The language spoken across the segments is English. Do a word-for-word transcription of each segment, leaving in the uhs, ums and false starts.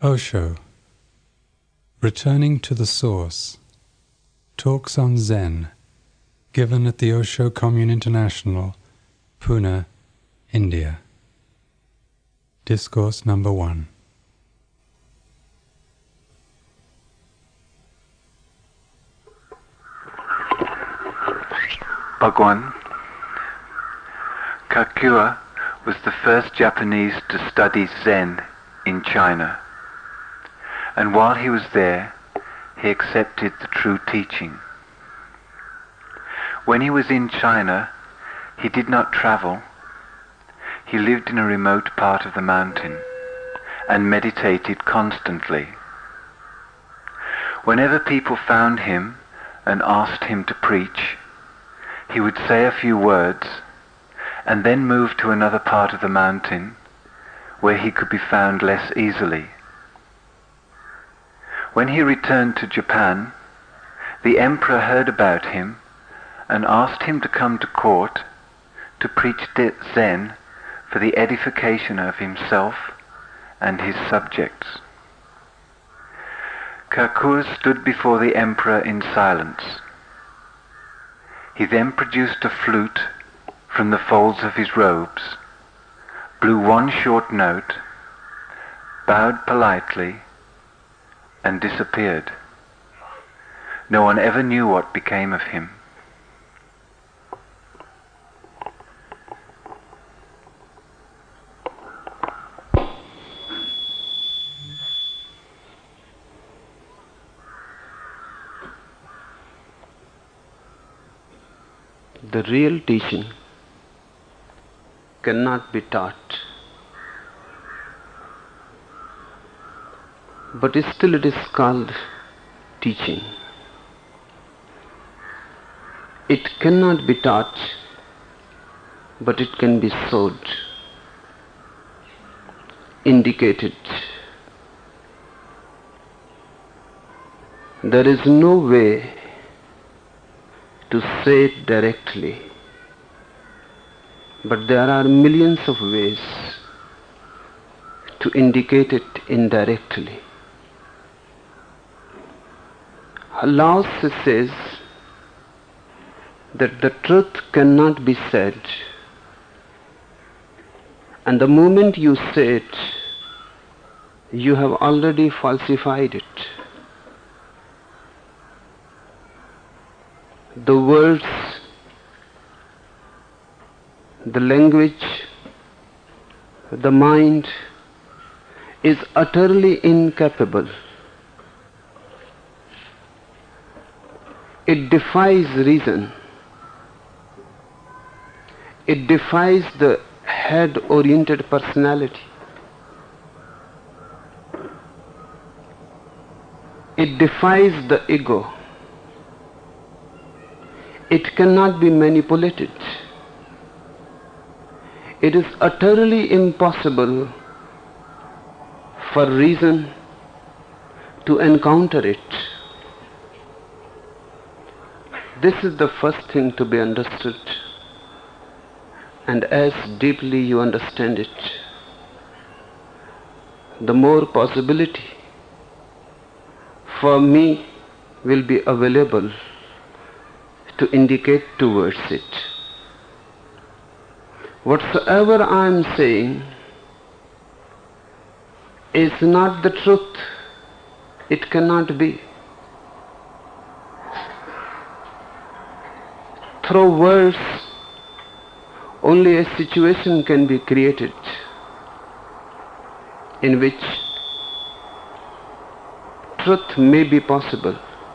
Osho, Returning to the Source, Talks on Zen, given at the Osho Commune International, Pune, India. Discourse number one. Bhagwan, Kakua was the first Japanese to study Zen in China, and while he was there, he accepted the true teaching. When he was in China, he did not travel. He lived in a remote part of the mountain and meditated constantly. Whenever people found him and asked him to preach, he would say a few words and then move to another part of the mountain where he could be found less easily. When he returned to Japan, the emperor heard about him and asked him to come to court to preach Zen for the edification of himself and his subjects. Kakua stood before the emperor in silence. He then produced a flute from the folds of his robes, blew one short note, bowed politely, and disappeared. No one ever knew what became of him. The real teaching cannot be taught, but still it is called teaching. It cannot be taught, but it can be showed, indicated. There is no way to say it directly, but there are millions of ways to indicate it indirectly. Lao Tzu says that the truth cannot be said, and the moment you say it, you have already falsified it. The words, the language, the mind is utterly incapable. It defies reason. It defies the head-oriented personality. It defies the ego. It cannot be manipulated. It is utterly impossible for reason to encounter it. This is the first thing to be understood, and as deeply you understand it, the more possibility for me will be available to indicate towards it. Whatsoever I am saying is not the truth. It cannot be. Through words, only a situation can be created in which truth may be possible.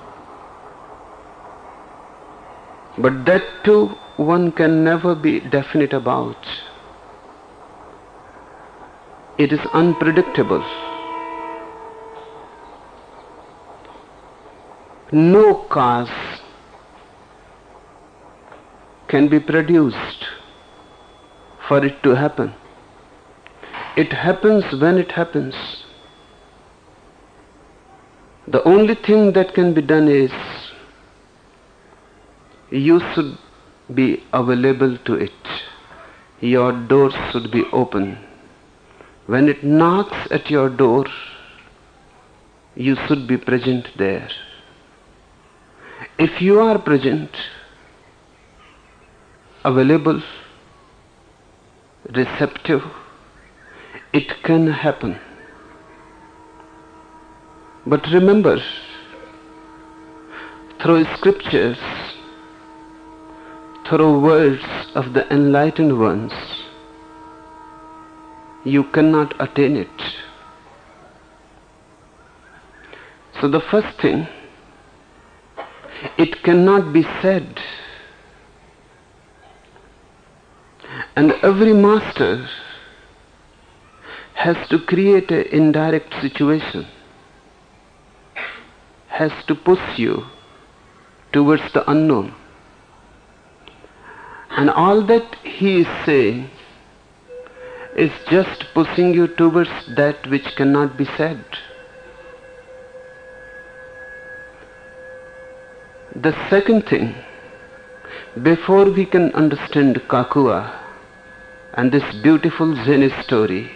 But that too one can never be definite about. It is unpredictable. No cause can be produced for it to happen. It happens when it happens. The only thing that can be done is you should be available to it. Your door should be open. When it knocks at your door, you should be present there. If you are present, available, receptive, it can happen. But remember, through scriptures, through words of the enlightened ones, you cannot attain it. So the first thing, it cannot be said. And every master has to create an indirect situation, has to push you towards the unknown. And all that he is saying is just pushing you towards that which cannot be said. The second thing, before we can understand Kakua and this beautiful Zen story,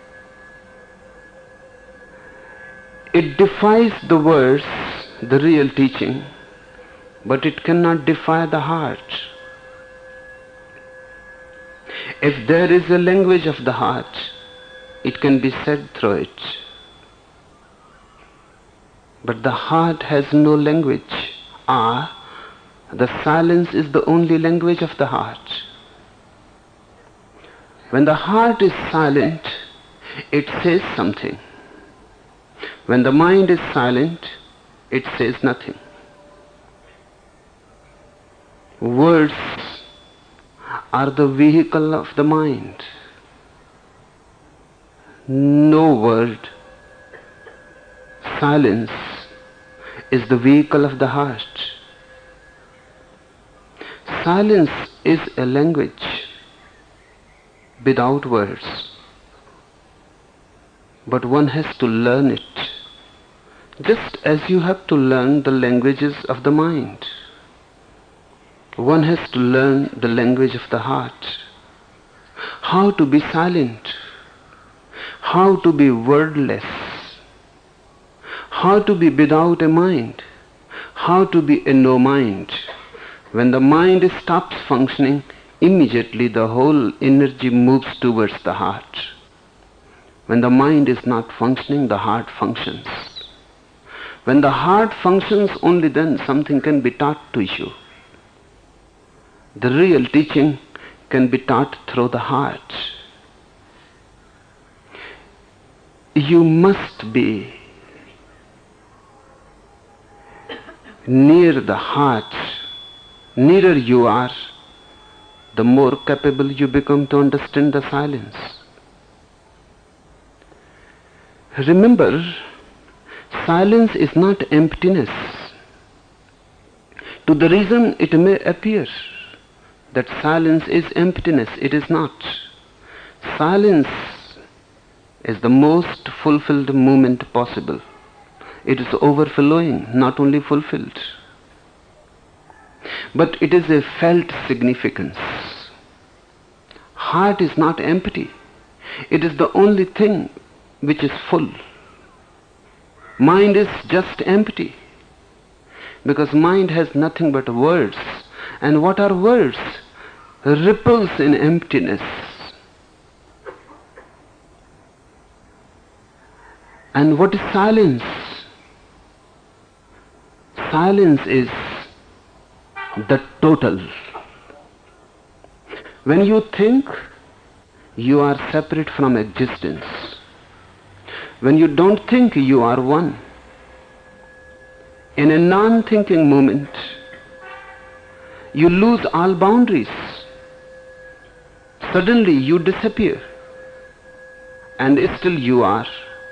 it defies the words, the real teaching, but it cannot defy the heart. If there is a language of the heart, it can be said through it. But the heart has no language. Ah, the silence is the only language of the heart. When the heart is silent, it says something. When the mind is silent, it says nothing. Words are the vehicle of the mind. No word. Silence is the vehicle of the heart. Silence is a language without words. But one has to learn it, just as you have to learn the languages of the mind. One has to learn the language of the heart. How to be silent, how to be wordless, how to be without a mind, how to be a no mind. When the mind stops functioning, immediately the whole energy moves towards the heart. When the mind is not functioning, the heart functions. When the heart functions, only then something can be taught to you. The real teaching can be taught through the heart. You must be near the heart. Nearer you are, the more capable you become to understand the silence. Remember, silence is not emptiness. To the reason it may appear that silence is emptiness, it is not. Silence is the most fulfilled moment possible. It is overflowing, not only fulfilled. But it is a felt significance. Heart is not empty. It is the only thing which is full. Mind is just empty, because mind has nothing but words. And what are words? Ripples in emptiness. And what is silence? Silence is the total. When you think, you are separate from existence. When you don't think, you are one. In a non-thinking moment, you lose all boundaries. Suddenly you disappear, and still you are.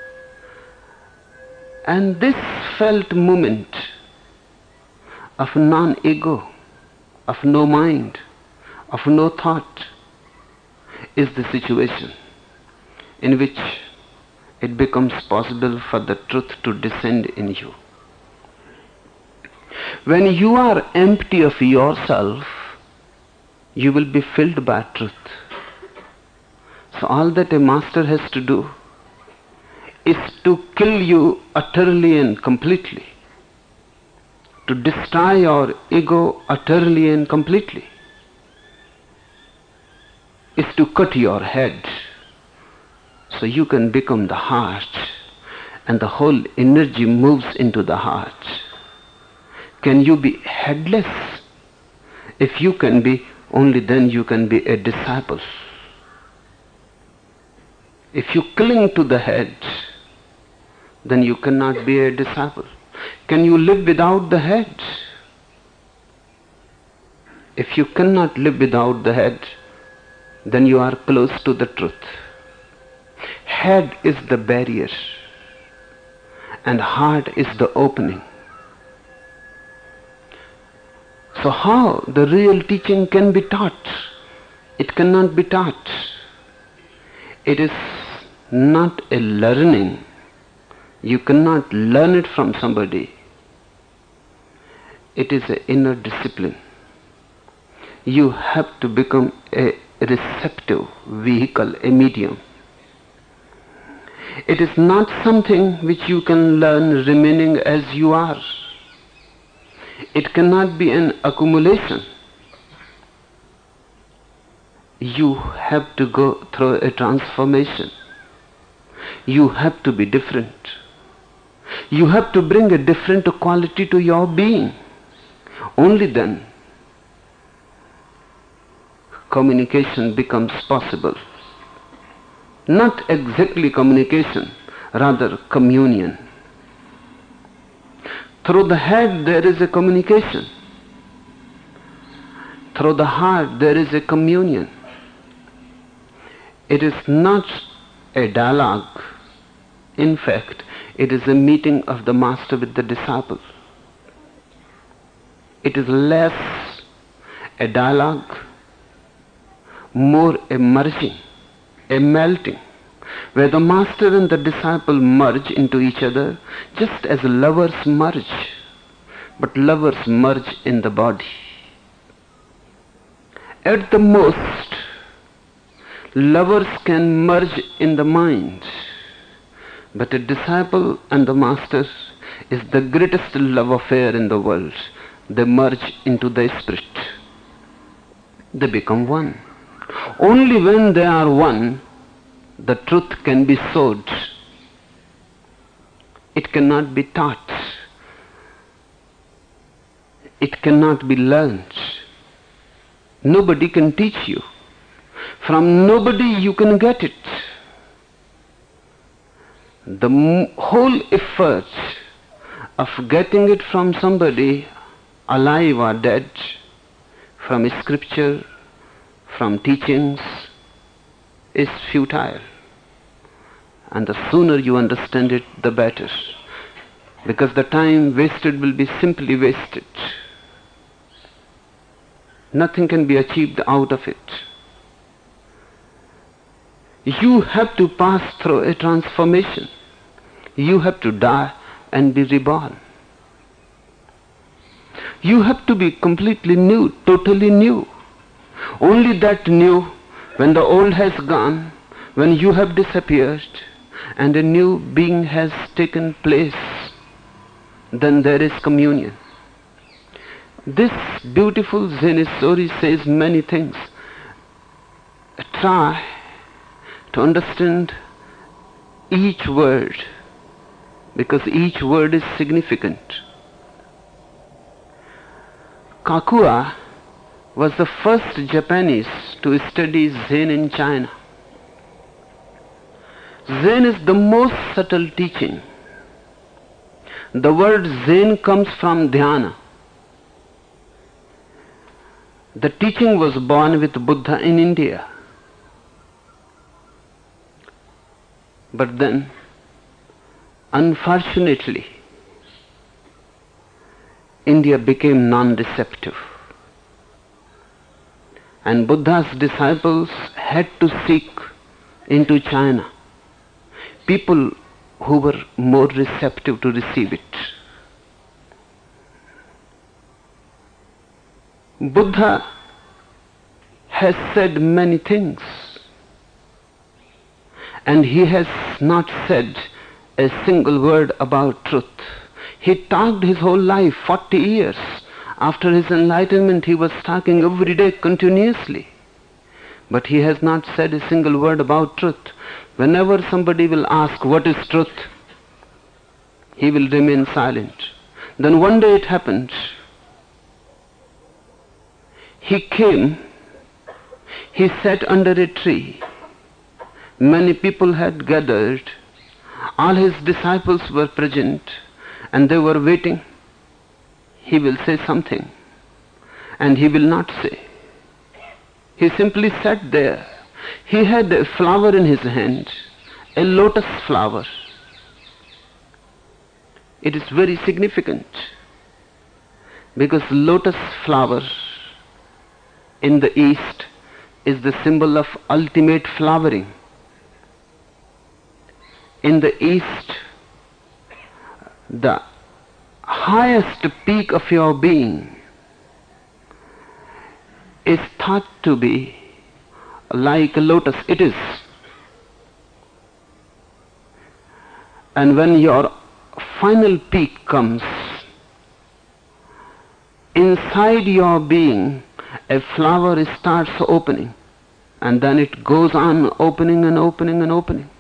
And this felt moment of non-ego, of no mind, of no thought, is the situation in which it becomes possible for the truth to descend in you. When you are empty of yourself, you will be filled by truth. So all that a master has to do is to kill you utterly and completely, to destroy your ego utterly and completely, is to cut your head so you can become the heart, and the whole energy moves into the heart. Can you be headless? If you can be, only then you can be a disciple. If you cling to the head, then you cannot be a disciple. Can you live without the head? If you cannot live without the head, then you are close to the truth. Head is the barrier, and heart is the opening. So how the real teaching can be taught? It cannot be taught. It is not a learning. You cannot learn it from somebody. It is an inner discipline. You have to become a receptive vehicle, a medium. It is not something which you can learn remaining as you are. It cannot be an accumulation. You have to go through a transformation. You have to be different. You have to bring a different quality to your being. Only then communication becomes possible. Not exactly communication, rather communion. Through the head there is a communication. Through the heart there is a communion. It is not a dialogue. In fact, it is a meeting of the master with the disciple. It is less a dialogue, more a merging, a melting, where the master and the disciple merge into each other just as lovers merge, but lovers merge in the body. At the most, lovers can merge in the mind, but a disciple and the master is the greatest love affair in the world. They merge into the spirit. They become one. Only when they are one, the truth can be sowed. It cannot be taught. It cannot be learned. Nobody can teach you. From nobody you can get it. The m- whole effort of getting it from somebody, alive or dead, from scripture, from teachings, is futile. And the sooner you understand it, the better. Because the time wasted will be simply wasted. Nothing can be achieved out of it. You have to pass through a transformation. You have to die and be reborn. You have to be completely new, totally new. Only that new, when the old has gone, when you have disappeared, and a new being has taken place, then there is communion. This beautiful Zen story says many things. Try to understand each word, because each word is significant. Kakua was the first Japanese to study Zen in China. Zen is the most subtle teaching. The word Zen comes from dhyana. The teaching was born with Buddha in India. But then, unfortunately, India became non-receptive. And Buddha's disciples had to seek into China people who were more receptive to receive it. Buddha has said many things, and he has not said a single word about truth. He talked his whole life, forty years. After his enlightenment, he was talking every day continuously. But he has not said a single word about truth. Whenever somebody will ask, what is truth? He will remain silent. Then one day it happened. He came, he sat under a tree. Many people had gathered. All his disciples were present, and they were waiting. He will say something, and he will not say. He simply sat there. He had a flower in his hand, a lotus flower. It is very significant, because lotus flower in the East is the symbol of ultimate flowering. In the East, the highest peak of your being is thought to be like a lotus. It is. And when your final peak comes, inside your being a flower starts opening, and then it goes on opening and opening and opening.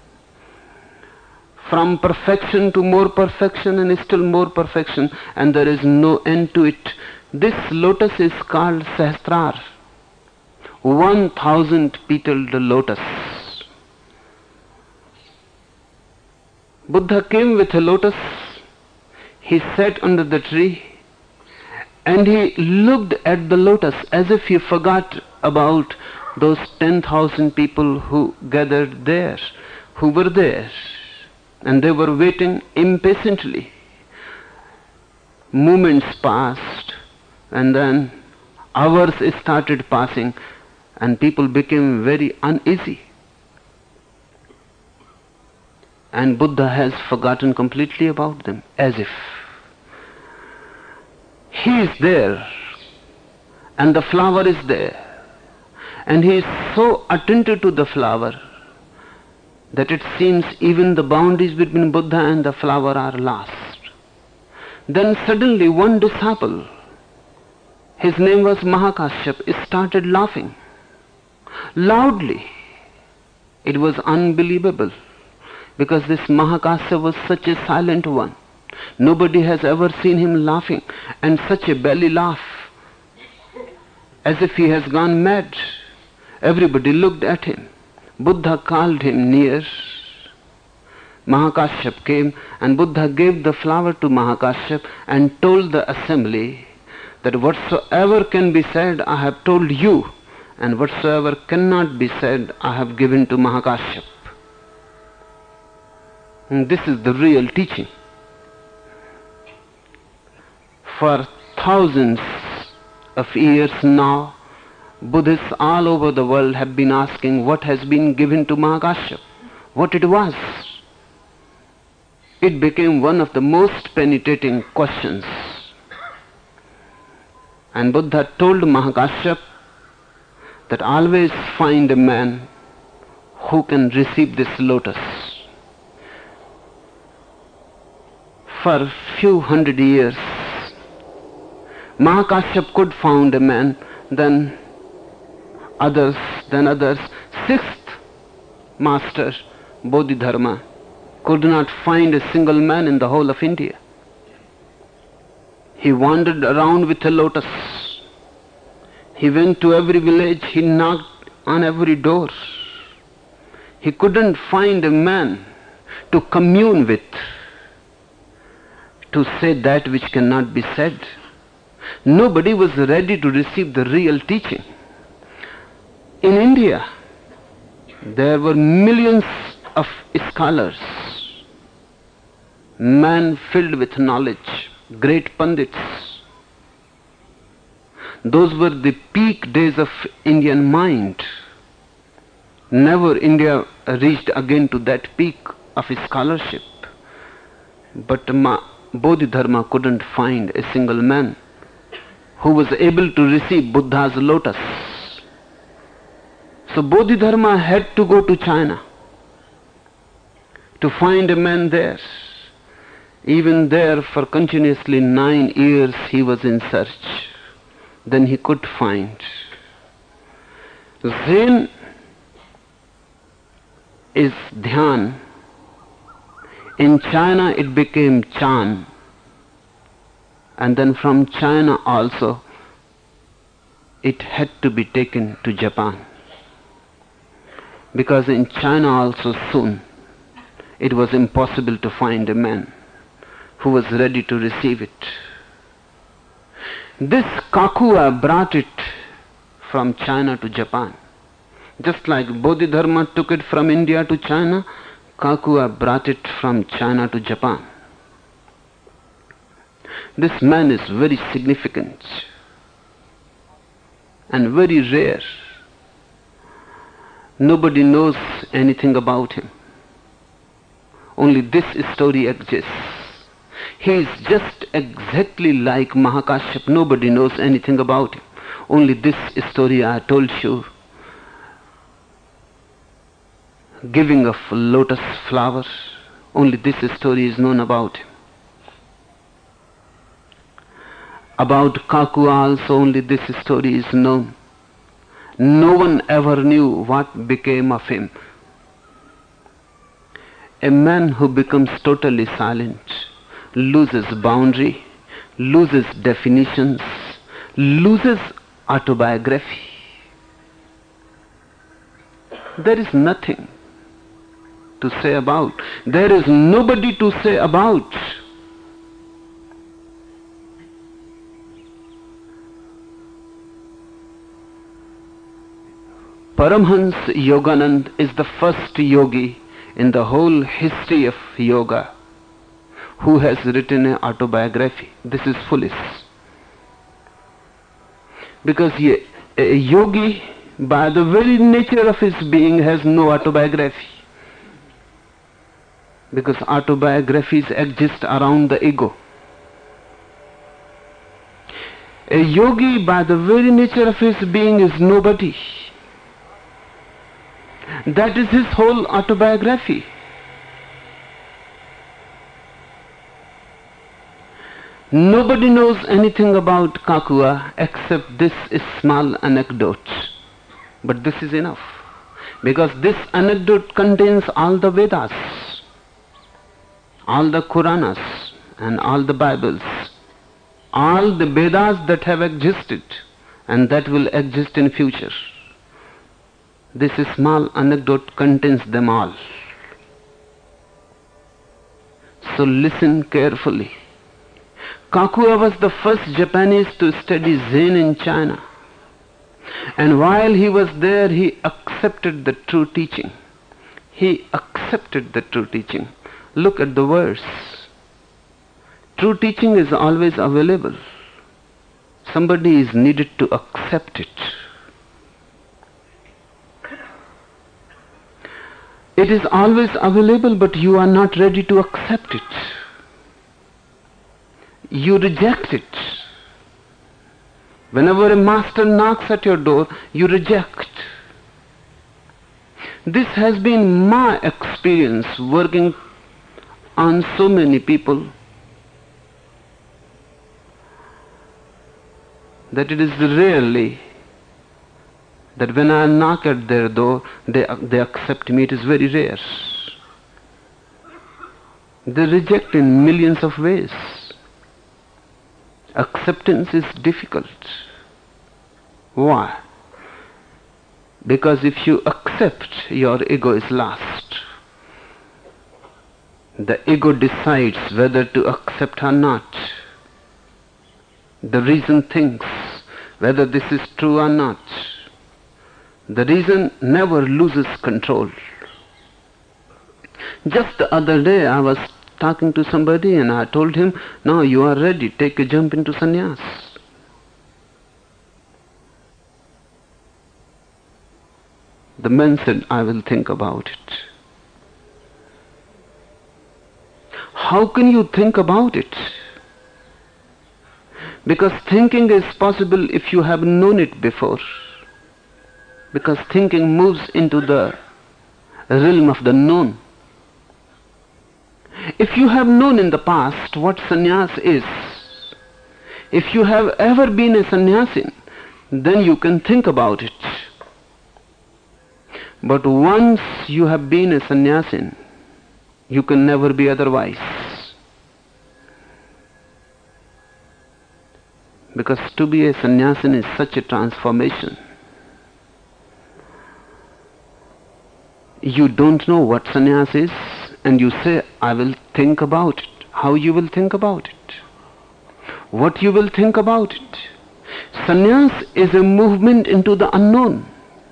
From perfection to more perfection and still more perfection, and there is no end to it. This lotus is called Sahasrara, one thousand petaled lotus. Buddha came with a lotus. He sat under the tree and he looked at the lotus as if he forgot about those ten thousand people who gathered there, who were there. And they were waiting impatiently. Moments passed, and then hours started passing, and people became very uneasy. And Buddha has forgotten completely about them, as if he is there, and the flower is there, and he is so attentive to the flower that it seems even the boundaries between Buddha and the flower are lost. Then suddenly one disciple, his name was Mahakashyap, started laughing loudly. It was unbelievable, because this Mahakashyap was such a silent one. Nobody has ever seen him laughing, and such a belly laugh, as if he has gone mad. Everybody looked at him. Buddha called him near. Mahakashyap came, and Buddha gave the flower to Mahakashyap and told the assembly that whatsoever can be said I have told you, and whatsoever cannot be said I have given to Mahakashyap. And this is the real teaching. For thousands of years now, Buddhists all over the world have been asking what has been given to Mahakashyap, what it was. It became one of the most penetrating questions. And Buddha told Mahakashyap that always find a man who can receive this lotus. For a few hundred years, Mahakashyap could find a man, then others, then others. Sixth master, Bodhidharma, could not find a single man in the whole of India. He wandered around with a lotus. He went to every village, he knocked on every door. He couldn't find a man to commune with, to say that which cannot be said. Nobody was ready to receive the real teaching. In India, there were millions of scholars, men filled with knowledge, great pandits. Those were the peak days of Indian mind. Never India reached again to that peak of scholarship. But Ma- Bodhidharma couldn't find a single man who was able to receive Buddha's lotus. So Bodhidharma had to go to China to find a man there. Even there for continuously nine years he was in search. Then he could find. Zen is dhyan. In China it became Chan. And then from China also it had to be taken to Japan. Because in China also soon it was impossible to find a man who was ready to receive it. This Kakua brought it from China to Japan. Just like Bodhidharma took it from India to China, Kakua brought it from China to Japan. This man is very significant and very rare. Nobody knows anything about him. Only this story exists. He is just exactly like Mahakashyap. Nobody knows anything about him. Only this story I told you. Giving of lotus flowers. Only this story is known about him. About Kakua also only this story is known. No one ever knew what became of him. A man who becomes totally silent loses boundary, loses definitions, loses autobiography. There is nothing to say about. There is nobody to say about. Paramhans Yoganand is the first yogi in the whole history of yoga who has written an autobiography. This is foolish. Because a yogi, by the very nature of his being, has no autobiography. Because autobiographies exist around the ego. A yogi, by the very nature of his being, is nobody. That is his whole autobiography. Nobody knows anything about Kakua except this small anecdote. But this is enough. Because this anecdote contains all the Vedas, all the Puranas, and all the Bibles, all the Vedas that have existed and that will exist in future. This small anecdote contains them all. So listen carefully. Kakua was the first Japanese to study Zen in China. And while he was there, he accepted the true teaching. He accepted the true teaching. Look at the verse. True teaching is always available. Somebody is needed to accept it. It is always available, but you are not ready to accept it. You reject it. Whenever a master knocks at your door, you reject. This has been my experience working on so many people, that it is rarely that when I knock at their door, they, they accept me. It is very rare. They reject in millions of ways. Acceptance is difficult. Why? Because if you accept, your ego is lost. The ego decides whether to accept or not. The reason thinks whether this is true or not. The reason never loses control. Just the other day I was talking to somebody and I told him, now you are ready, take a jump into sannyas. The man said, I will think about it. How can you think about it? Because thinking is possible if you have known it before. Because thinking moves into the realm of the known. If you have known in the past what sannyas is, if you have ever been a sannyasin, then you can think about it. But once you have been a sannyasin, you can never be otherwise. Because to be a sannyasin is such a transformation. You don't know what sannyas is, and you say, I will think about it. How you will think about it? What you will think about it? Sannyas is a movement into the unknown.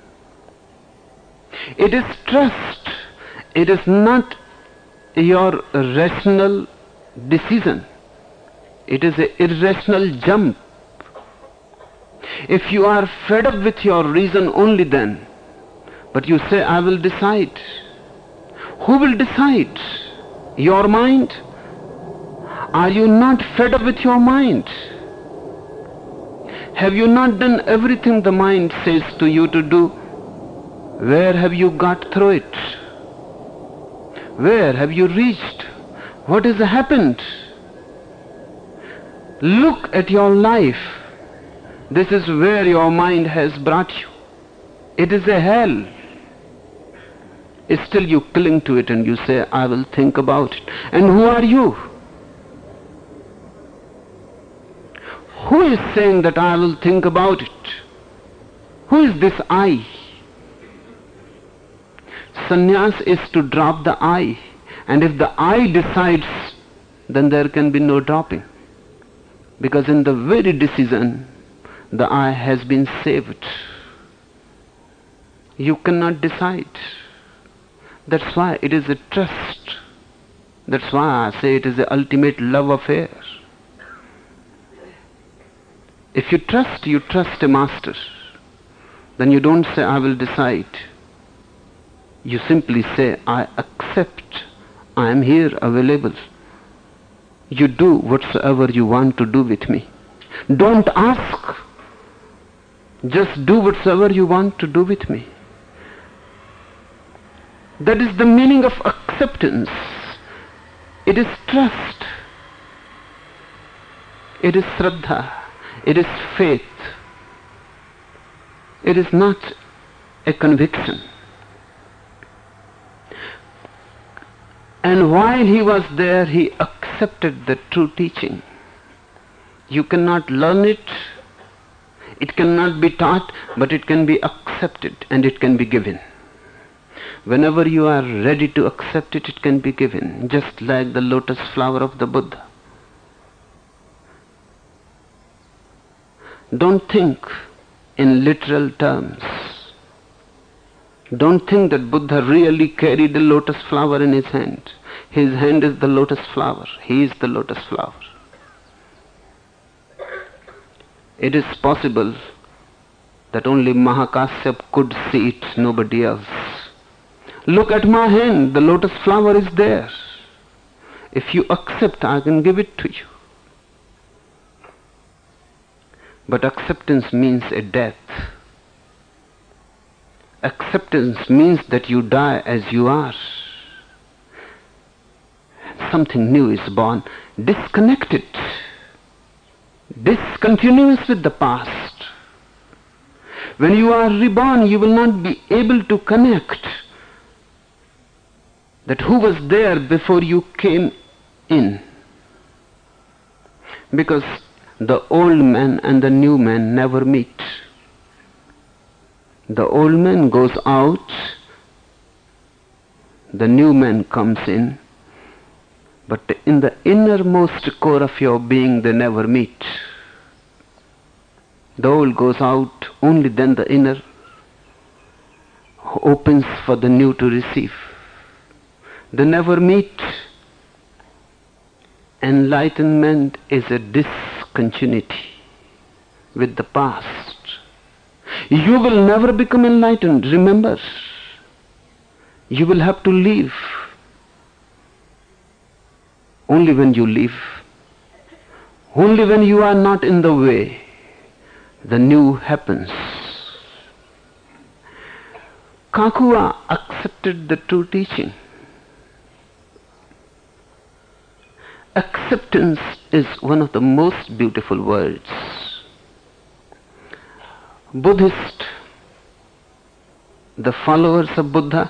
It is trust. It is not your rational decision. It is an irrational jump. If you are fed up with your reason only then, but you say, I will decide. Who will decide? Your mind? Are you not fed up with your mind? Have you not done everything the mind says to you to do? Where have you got through it? Where have you reached? What has happened? Look at your life. This is where your mind has brought you. It is a hell. Still you cling to it and you say, I will think about it. And who are you? Who is saying that I will think about it? Who is this I? Sannyas is to drop the I. And if the I decides, then there can be no dropping. Because in the very decision, the I has been saved. You cannot decide. That's why it is a trust. That's why I say it is the ultimate love affair. If you trust, you trust a master. Then you don't say, I will decide. You simply say, I accept. I am here available. You do whatsoever you want to do with me. Don't ask. Just do whatsoever you want to do with me. That is the meaning of acceptance. It is trust. It is shraddha. It is faith. It is not a conviction. And while he was there, he accepted the true teaching. You cannot learn it. It cannot be taught, but it can be accepted and it can be given. Whenever you are ready to accept it, it can be given, just like the lotus flower of the Buddha. Don't think in literal terms. Don't think that Buddha really carried a lotus flower in his hand. His hand is the lotus flower. He is the lotus flower. It is possible that only Mahakasyap could see it, nobody else. Look at my hand, the lotus flower is there. If you accept, I can give it to you. But acceptance means a death. Acceptance means that you die as you are. Something new is born, disconnected, discontinuous with the past. When you are reborn, you will not be able to connect that who was there before you came in. Because the old man and the new man never meet. The old man goes out, the new man comes in, but in the innermost core of your being they never meet. The old goes out, only then the inner opens for the new to receive. They never meet. Enlightenment is a discontinuity with the past. You will never become enlightened, remember. You will have to leave. Only when you leave, only when you are not in the way, the new happens. Kakua accepted the true teaching. acceptance is one of the most beautiful words. Buddhist, the followers of Buddha,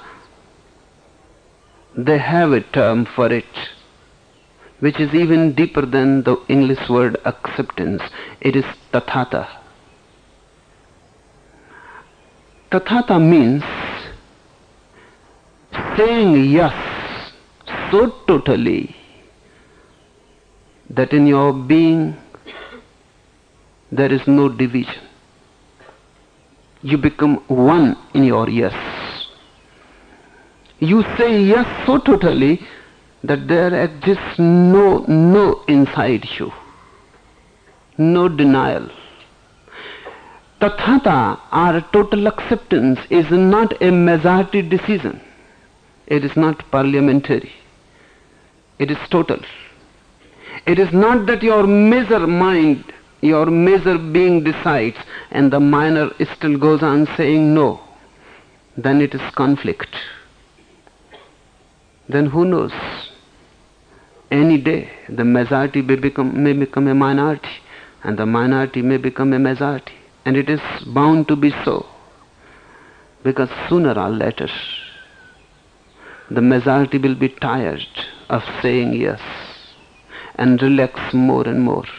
they have a term for it, which is even deeper than the English word acceptance. It is tathata. Tathata means saying yes so totally that in your being there is no division. You become one in your yes. You say yes so totally that there exists no no inside you, no denial. Tathata, or total acceptance, is not a majority decision. It is not parliamentary. It is total. It is not that your major mind, your major being decides and the minor still goes on saying no. Then it is conflict. Then who knows? Any day the majority may become, may become a minority, and the minority may become a majority. And it is bound to be so, because sooner or later the majority will be tired of saying yes and relax more and more.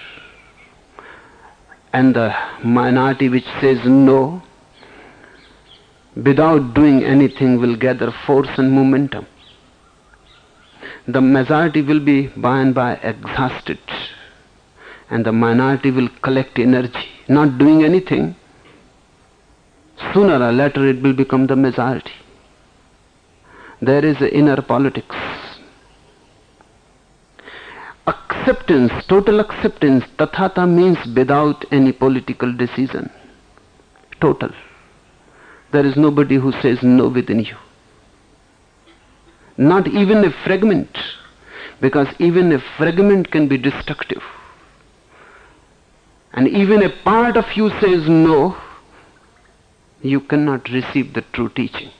And the minority which says no without doing anything will gather force and momentum. The majority will be by and by exhausted, and the minority will collect energy, not doing anything. Sooner or later it will become the majority. There is inner politics. Acceptance, total acceptance, tathata means without any political decision. Total. There is nobody who says no within you. Not even a fragment, because even a fragment can be destructive. And even a part of you says no, you cannot receive the true teaching.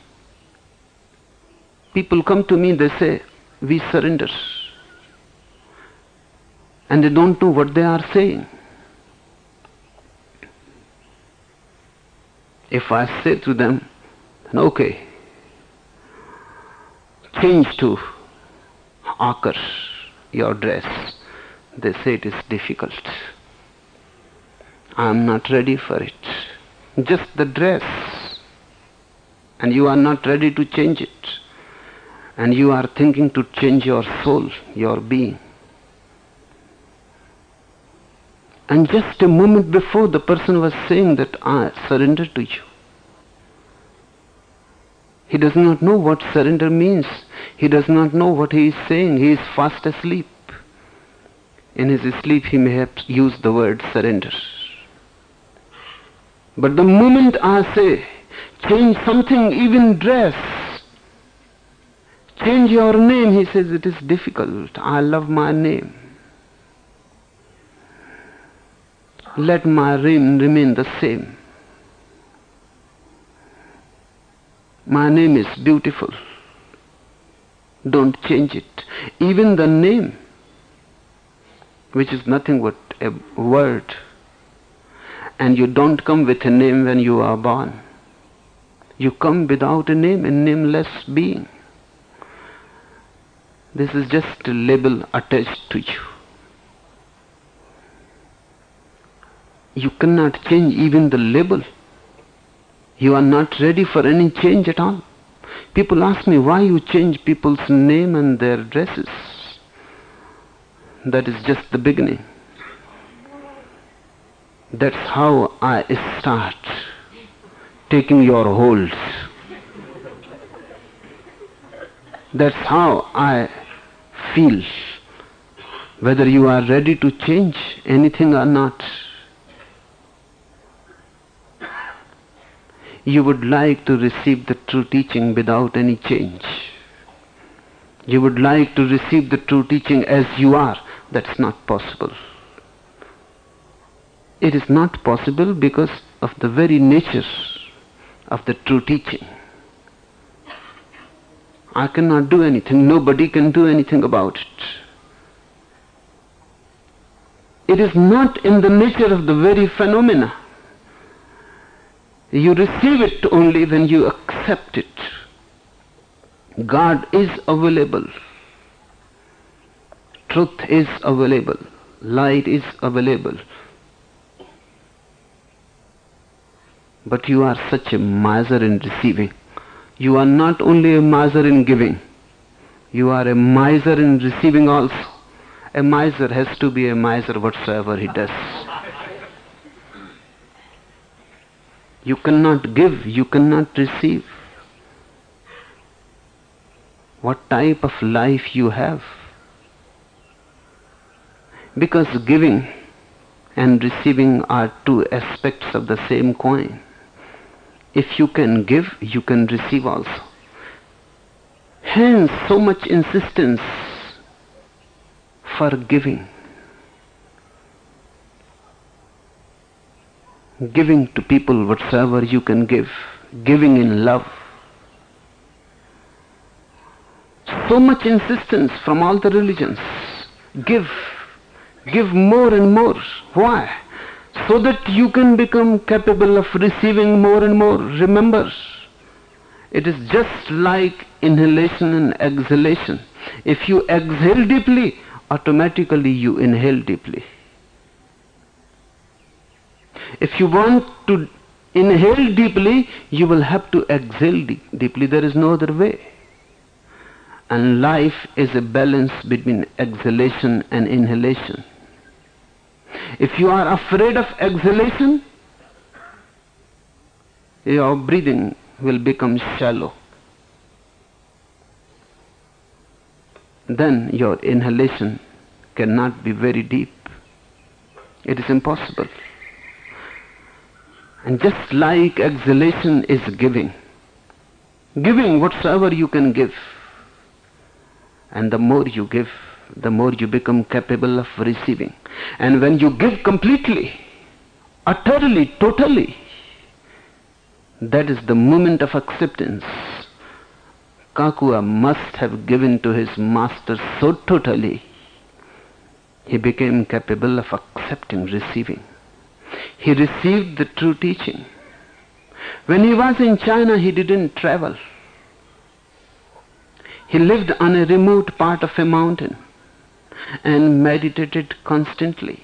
People come to me, they say, we surrender. And they don't know what they are saying. If I say to them, okay, change to ochre your dress, they say it is difficult. I am not ready for it. Just the dress. And you are not ready to change it. And you are thinking to change your soul, your being. And just a moment before, the person was saying that I surrender to you. He does not know what surrender means. He does not know what he is saying. He is fast asleep. In his sleep he may have used the word surrender. But the moment I say, change something, even dress, change your name, he says, it is difficult. I love my name. Let my name remain the same. My name is beautiful. Don't change it. Even the name, which is nothing but a word, and you don't come with a name when you are born. You come without a name, a nameless being. This is just a label attached to you. You cannot change even the label. You are not ready for any change at all. People ask me why you change people's name and their dresses. That is just the beginning. That's how I start taking your holds. That's how I feel whether you are ready to change anything or not. You would like to receive the true teaching without any change. You would like to receive the true teaching as you are. That's not possible. It is not possible because of the very nature of the true teaching. I cannot do anything. Nobody can do anything about it. It is not in the nature of the very phenomena. You receive it only when you accept it. God is available. Truth is available. Light is available. But you are such a miser in receiving. You are not only a miser in giving, you are a miser in receiving also. A miser has to be a miser whatsoever he does. You cannot give, you cannot receive. What type of life you have? Because giving and receiving are two aspects of the same coin. If you can give, you can receive also. Hence, so much insistence for giving. Giving to people whatsoever you can give. Giving in love. So much insistence from all the religions. Give. Give more and more. Why? So that you can become capable of receiving more and more. Remember, it is just like inhalation and exhalation. If you exhale deeply, automatically you inhale deeply. If you want to inhale deeply, you will have to exhale deeply. There is no other way. And life is a balance between exhalation and inhalation. If you are afraid of exhalation, your breathing will become shallow. Then your inhalation cannot be very deep. It is impossible. And just like exhalation is giving, giving whatsoever you can give. And the more you give, the more you become capable of receiving. And when you give completely, utterly, totally, that is the moment of acceptance. Kakua must have given to his master so totally, he became capable of accepting, receiving. He received the true teaching. When he was in China, he didn't travel. He lived on a remote part of a mountain and meditated constantly.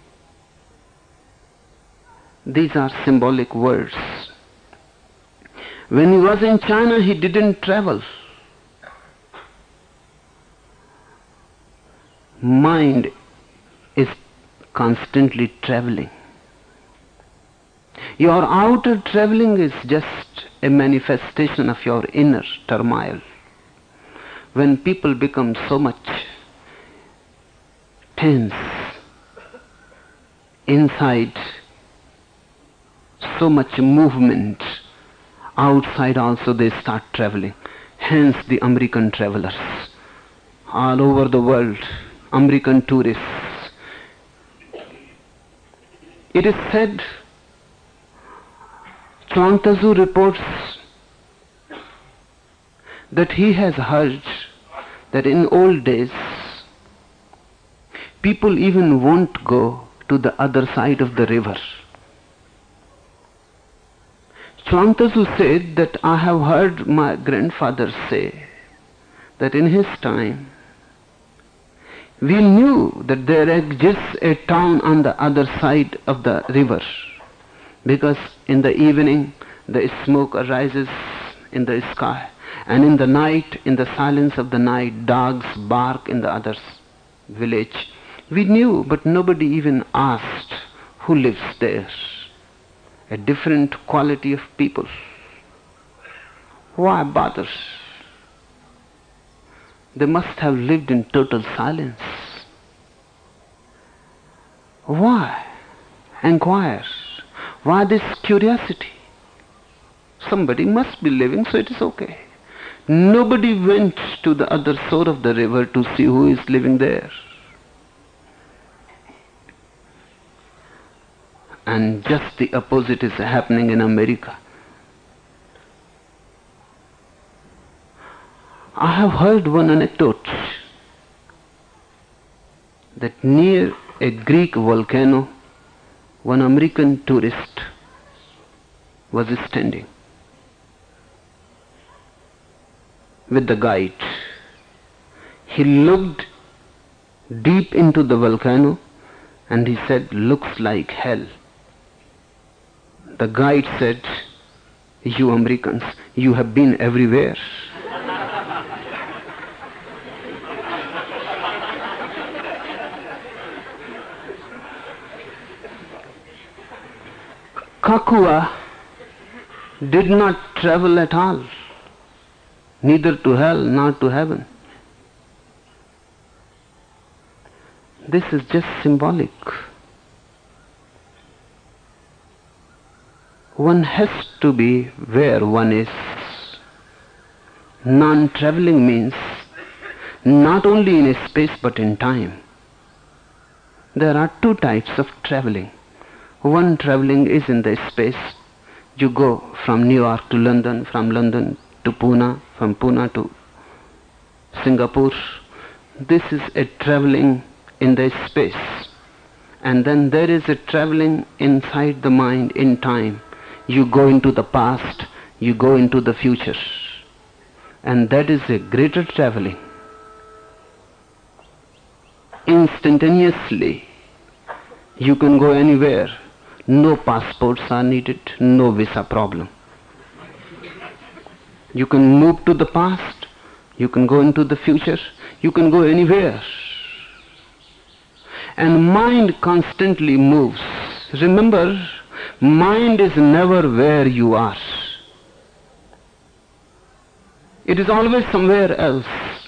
These are symbolic words. When he was in China, he didn't travel. Mind is constantly traveling. Your outer traveling is just a manifestation of your inner turmoil. When people become so much tense inside, so much movement outside also they start traveling. Hence the American travelers all over the world, American tourists. It is said, Chuang Tzu reports that he has heard that in old days people even won't go to the other side of the river. Chuang Tzu said that I have heard my grandfather say that in his time we knew that there exists a town on the other side of the river, because in the evening the smoke arises in the sky, and in the night, in the silence of the night, dogs bark in the other village. We knew, but nobody even asked who lives there. A different quality of people. Why bother? They must have lived in total silence. Why inquire? Why this curiosity? Somebody must be living, so it is okay. Nobody went to the other shore of the river to see who is living there. And just the opposite is happening in America. I have heard one anecdote that near a Greek volcano, one American tourist was standing with the guide. He looked deep into the volcano and he said, "Looks like hell." The guide said, "You Americans, you have been everywhere." Kakua did not travel at all, neither to hell nor to heaven. This is just symbolic. One has to be where one is. Non-traveling means not only in space but in time. There are two types of traveling. One traveling is in the space. You go from New York to London, from London to Pune, from Pune to Singapore. This is a traveling in the space. And then there is a traveling inside the mind in time. You go into the past, you go into the future. And that is a greater traveling. Instantaneously, you can go anywhere. No passports are needed, no visa problem. You can move to the past, you can go into the future, you can go anywhere. And mind constantly moves. Remember, mind is never where you are. It is always somewhere else.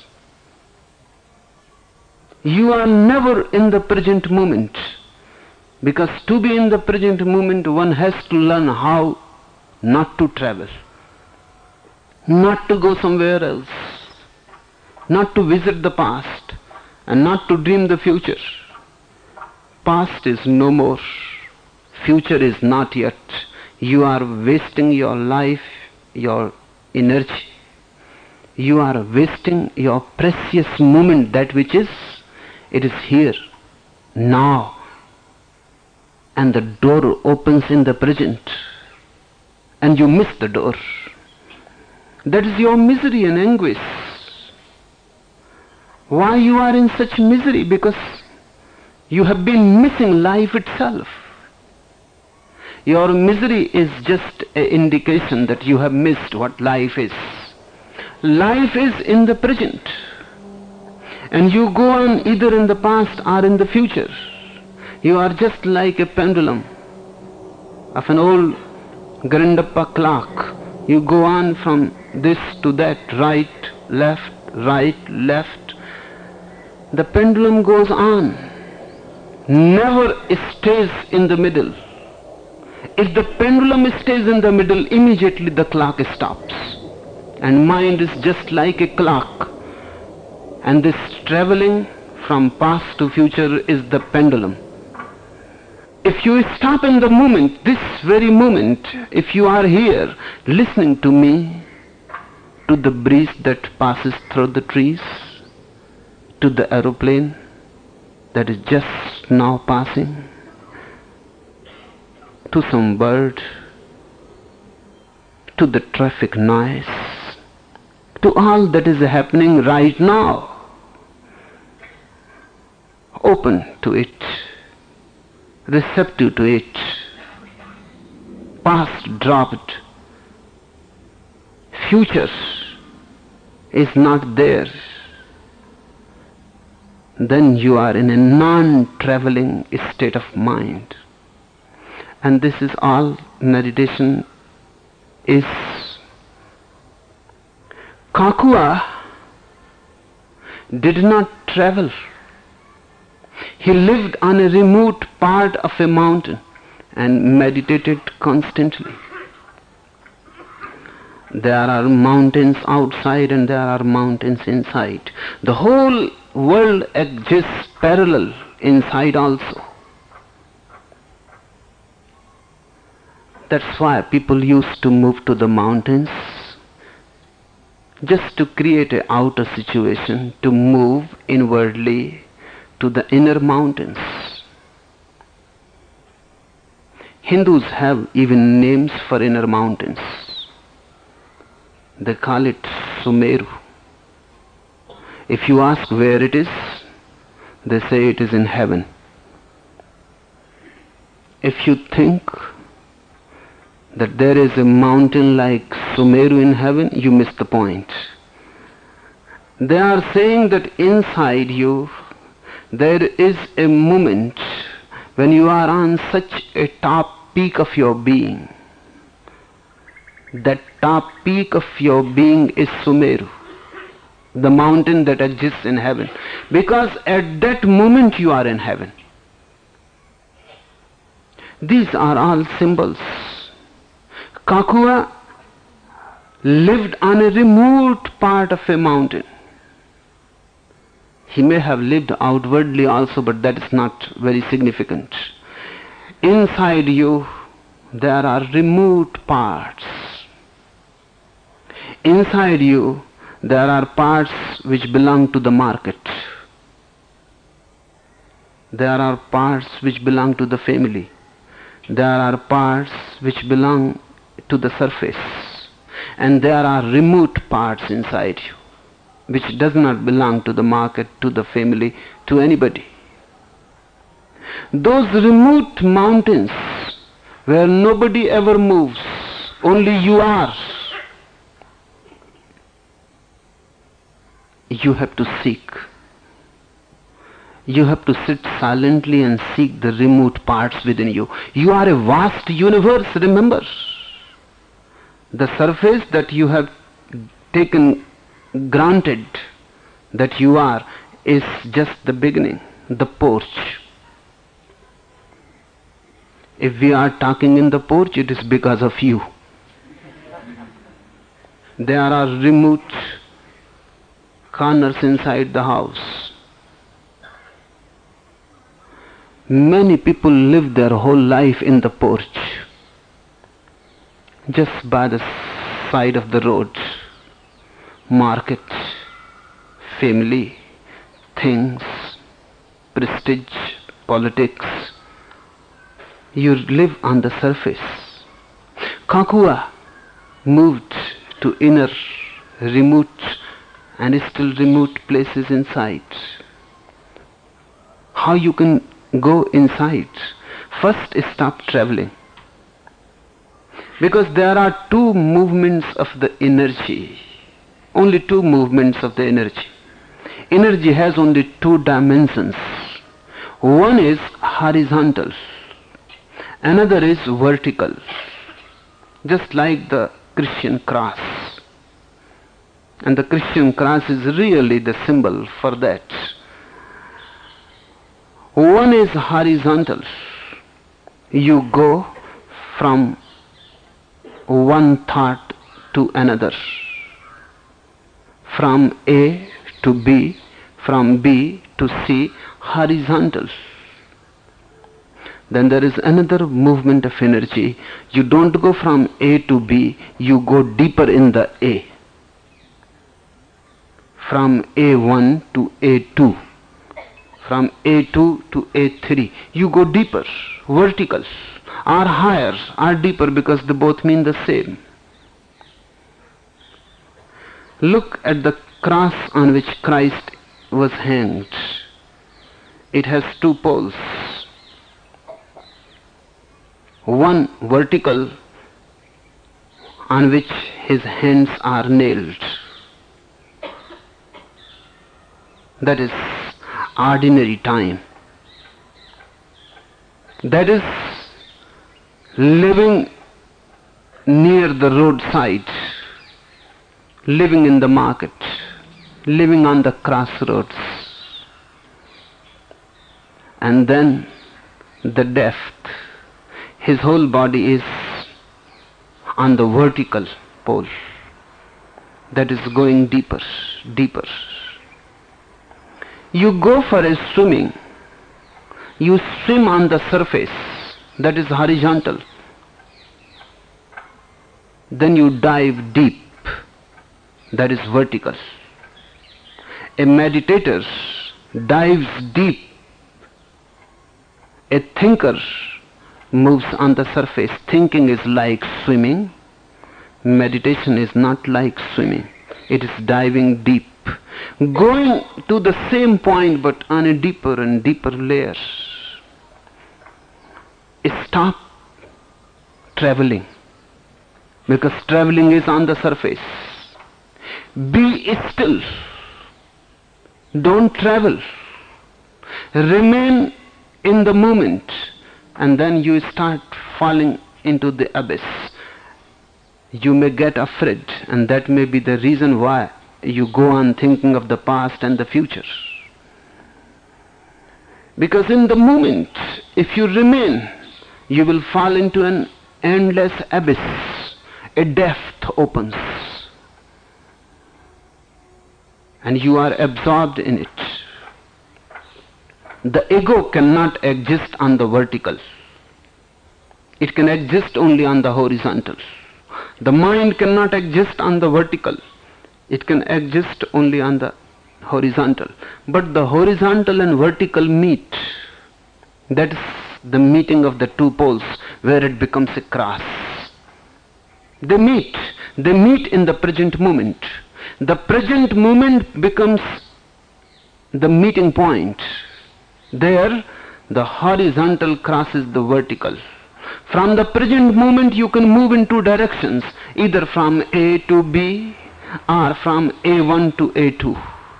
You are never in the present moment. Because to be in the present moment, one has to learn how not to travel, not to go somewhere else, not to visit the past, and not to dream the future. Past is no more. Future is not yet. You are wasting your life, your energy. You are wasting your precious moment, that which is, it is here, now. And the door opens in the present, and you miss the door. That is your misery and anguish. Why you are in such misery? Because you have been missing life itself. Your misery is just an indication that you have missed what life is. Life is in the present, and you go on either in the past or in the future. You are just like a pendulum of an old Grandappa clock. You go on from this to that, right, left, right, left. The pendulum goes on, never stays in the middle. If the pendulum stays in the middle, immediately the clock stops. And mind is just like a clock. And this traveling from past to future is the pendulum. If you stop in the moment, this very moment, if you are here listening to me, to the breeze that passes through the trees, to the aeroplane that is just now passing, to some bird, to the traffic noise, to all that is happening right now, open to it, receptive to it, past dropped, future is not there, then you are in a non-traveling state of mind. And this is all meditation is. Kakua did not travel. He lived on a remote part of a mountain and meditated constantly. There are mountains outside and there are mountains inside. The whole world exists parallel inside also. That's why people used to move to the mountains, just to create an outer situation, to move inwardly to the inner mountains. Hindus have even names for inner mountains. They call it Sumeru. If you ask where it is, they say it is in heaven. If you think that there is a mountain like Sumeru in heaven, you miss the point. They are saying that inside you there is a moment when you are on such a top peak of your being. That top peak of your being is Sumeru, the mountain that exists in heaven. Because at that moment you are in heaven. These are all symbols. Kakua lived on a remote part of a mountain. He may have lived outwardly also, but that is not very significant. Inside you, there are remote parts. Inside you, there are parts which belong to the market. There are parts which belong to the family. There are parts which belong to the surface. And there are remote parts inside you, which does not belong to the market, to the family, to anybody. Those remote mountains where nobody ever moves, only you are. You have to seek. You have to sit silently and seek the remote parts within you. You are a vast universe, remember. The surface that you have taken granted that you are is just the beginning, the porch. If we are talking in the porch, it is because of you. There are remote corners inside the house. Many people live their whole life in the porch, just by the side of the road. Market, family, things, prestige, politics. You live on the surface. Kakua moved to inner, remote, and still remote places inside. How you can go inside? First, stop traveling. Because there are two movements of the energy. Only two movements of the energy. Energy has only two dimensions. One is horizontal. Another is vertical. Just like the Christian cross. And the Christian cross is really the symbol for that. One is horizontal. You go from one thought to another. From A to B, from B to C, horizontal. Then there is another movement of energy. You don't go from A to B, you go deeper in the A. From A one to A two. From A two to A three. You go deeper, vertical, or higher, or deeper, because they both mean the same. Look at the cross on which Christ was hanged. It has two poles. One vertical, on which his hands are nailed. That is ordinary time. That is living near the roadside, living in the market, living on the crossroads. And then the death. His whole body is on the vertical pole. That is going deeper, deeper. You go for a swimming. You swim on the surface. That is horizontal. Then you dive deep. That is vertical. A meditator dives deep. A thinker moves on the surface. Thinking is like swimming. Meditation is not like swimming. It is diving deep, going to the same point but on a deeper and deeper layer. Stop traveling, because traveling is on the surface. Be still. Don't travel. Remain in the moment, and then you start falling into the abyss. You may get afraid, and that may be the reason why you go on thinking of the past and the future. Because in the moment, if you remain, you will fall into an endless abyss. A depth opens, and you are absorbed in it. The ego cannot exist on the vertical. It can exist only on the horizontal. The mind cannot exist on the vertical. It can exist only on the horizontal. But the horizontal and vertical meet. That is the meeting of the two poles, where it becomes a cross. They meet. They meet in the present moment. The present moment becomes the meeting point. There, the horizontal crosses the vertical. From the present moment, you can move in two directions, either from A to B or from A one to A two.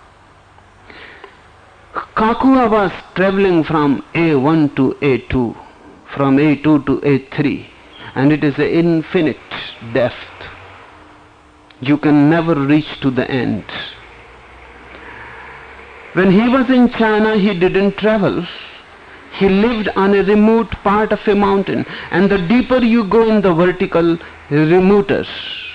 Kakua was traveling from A one to A two, from A two to A three, and it is an infinite depth. You can never reach to the end. When he was in China, he didn't travel. He lived on a remote part of a mountain, and the deeper you go in the vertical, remoter.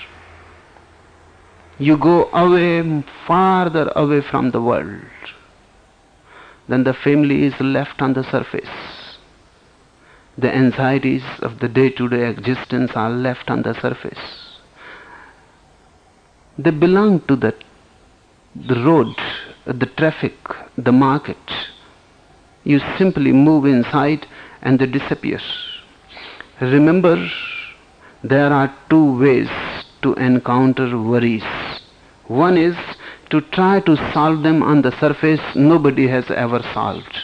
You go away, farther away from the world. Then the family is left on the surface. The anxieties of the day-to-day existence are left on the surface. They belong to the, the road, the traffic, the market. You simply move inside and they disappear. Remember, there are two ways to encounter worries. One is to try to solve them on the surface nobody has ever solved.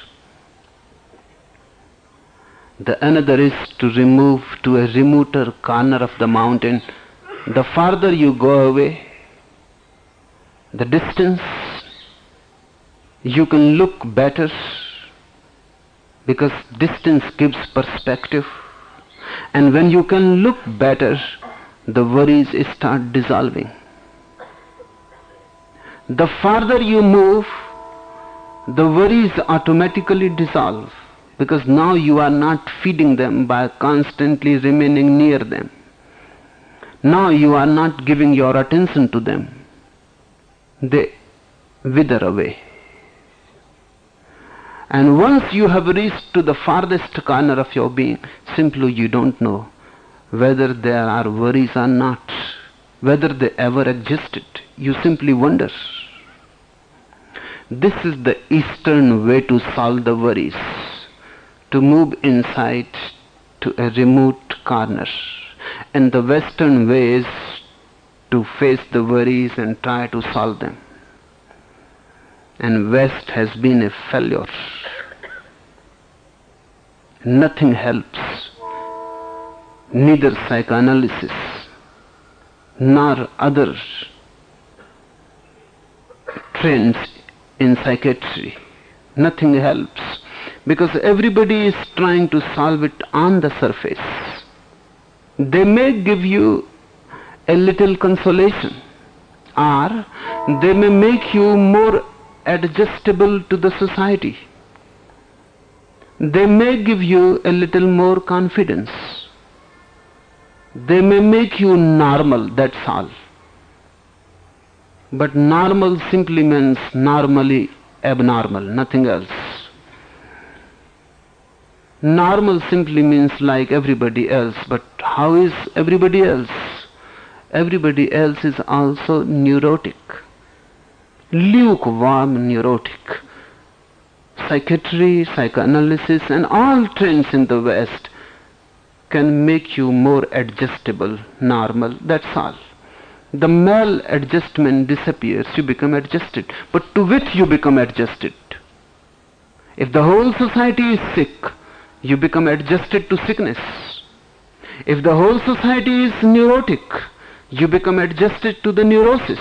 The another is to remove to a remoter corner of the mountain. The farther you go away, the distance, you can look better, because distance gives perspective. And when you can look better, the worries start dissolving. The farther you move, the worries automatically dissolve, because now you are not feeding them by constantly remaining near them. Now you are not giving your attention to them. They wither away. And once you have reached to the farthest corner of your being, simply you don't know whether there are worries or not, whether they ever existed. You simply wonder. This is the Eastern way to solve the worries, to move inside to a remote corner. And the Western way is to face the worries and try to solve them. And West has been a failure. Nothing helps. Neither psychoanalysis nor other trends in psychiatry. Nothing helps, because everybody is trying to solve it on the surface. They may give you a little consolation, or they may make you more adjustable to the society. They may give you a little more confidence. They may make you normal, that's all. But normal simply means normally abnormal, nothing else. Normal simply means like everybody else, but how is everybody else? Everybody else is also neurotic, lukewarm neurotic. Psychiatry, psychoanalysis, and all trends in the West can make you more adjustable, normal, that's all. The maladjustment disappears, you become adjusted. But to which you become adjusted? If the whole society is sick, you become adjusted to sickness. If the whole society is neurotic, you become adjusted to the neurosis.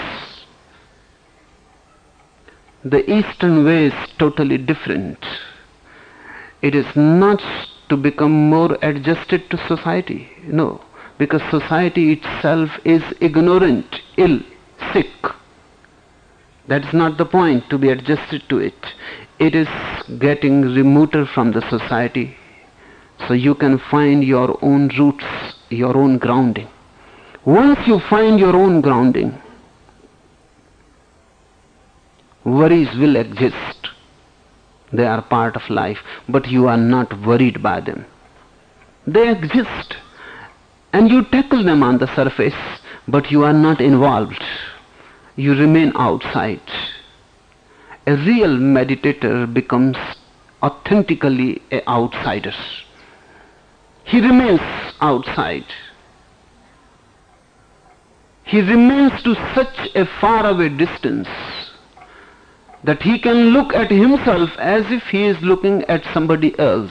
The Eastern way is totally different. It is not to become more adjusted to society, no, because society itself is ignorant, ill, sick. That's not the point, to be adjusted to it. It is getting remoter from the society, so you can find your own roots, your own grounding. Once you find your own grounding, worries will exist. They are part of life, but you are not worried by them. They exist, and you tackle them on the surface, but you are not involved. You remain outside. A real meditator becomes authentically an outsider. He remains outside. He remains to such a faraway distance that he can look at himself as if he is looking at somebody else.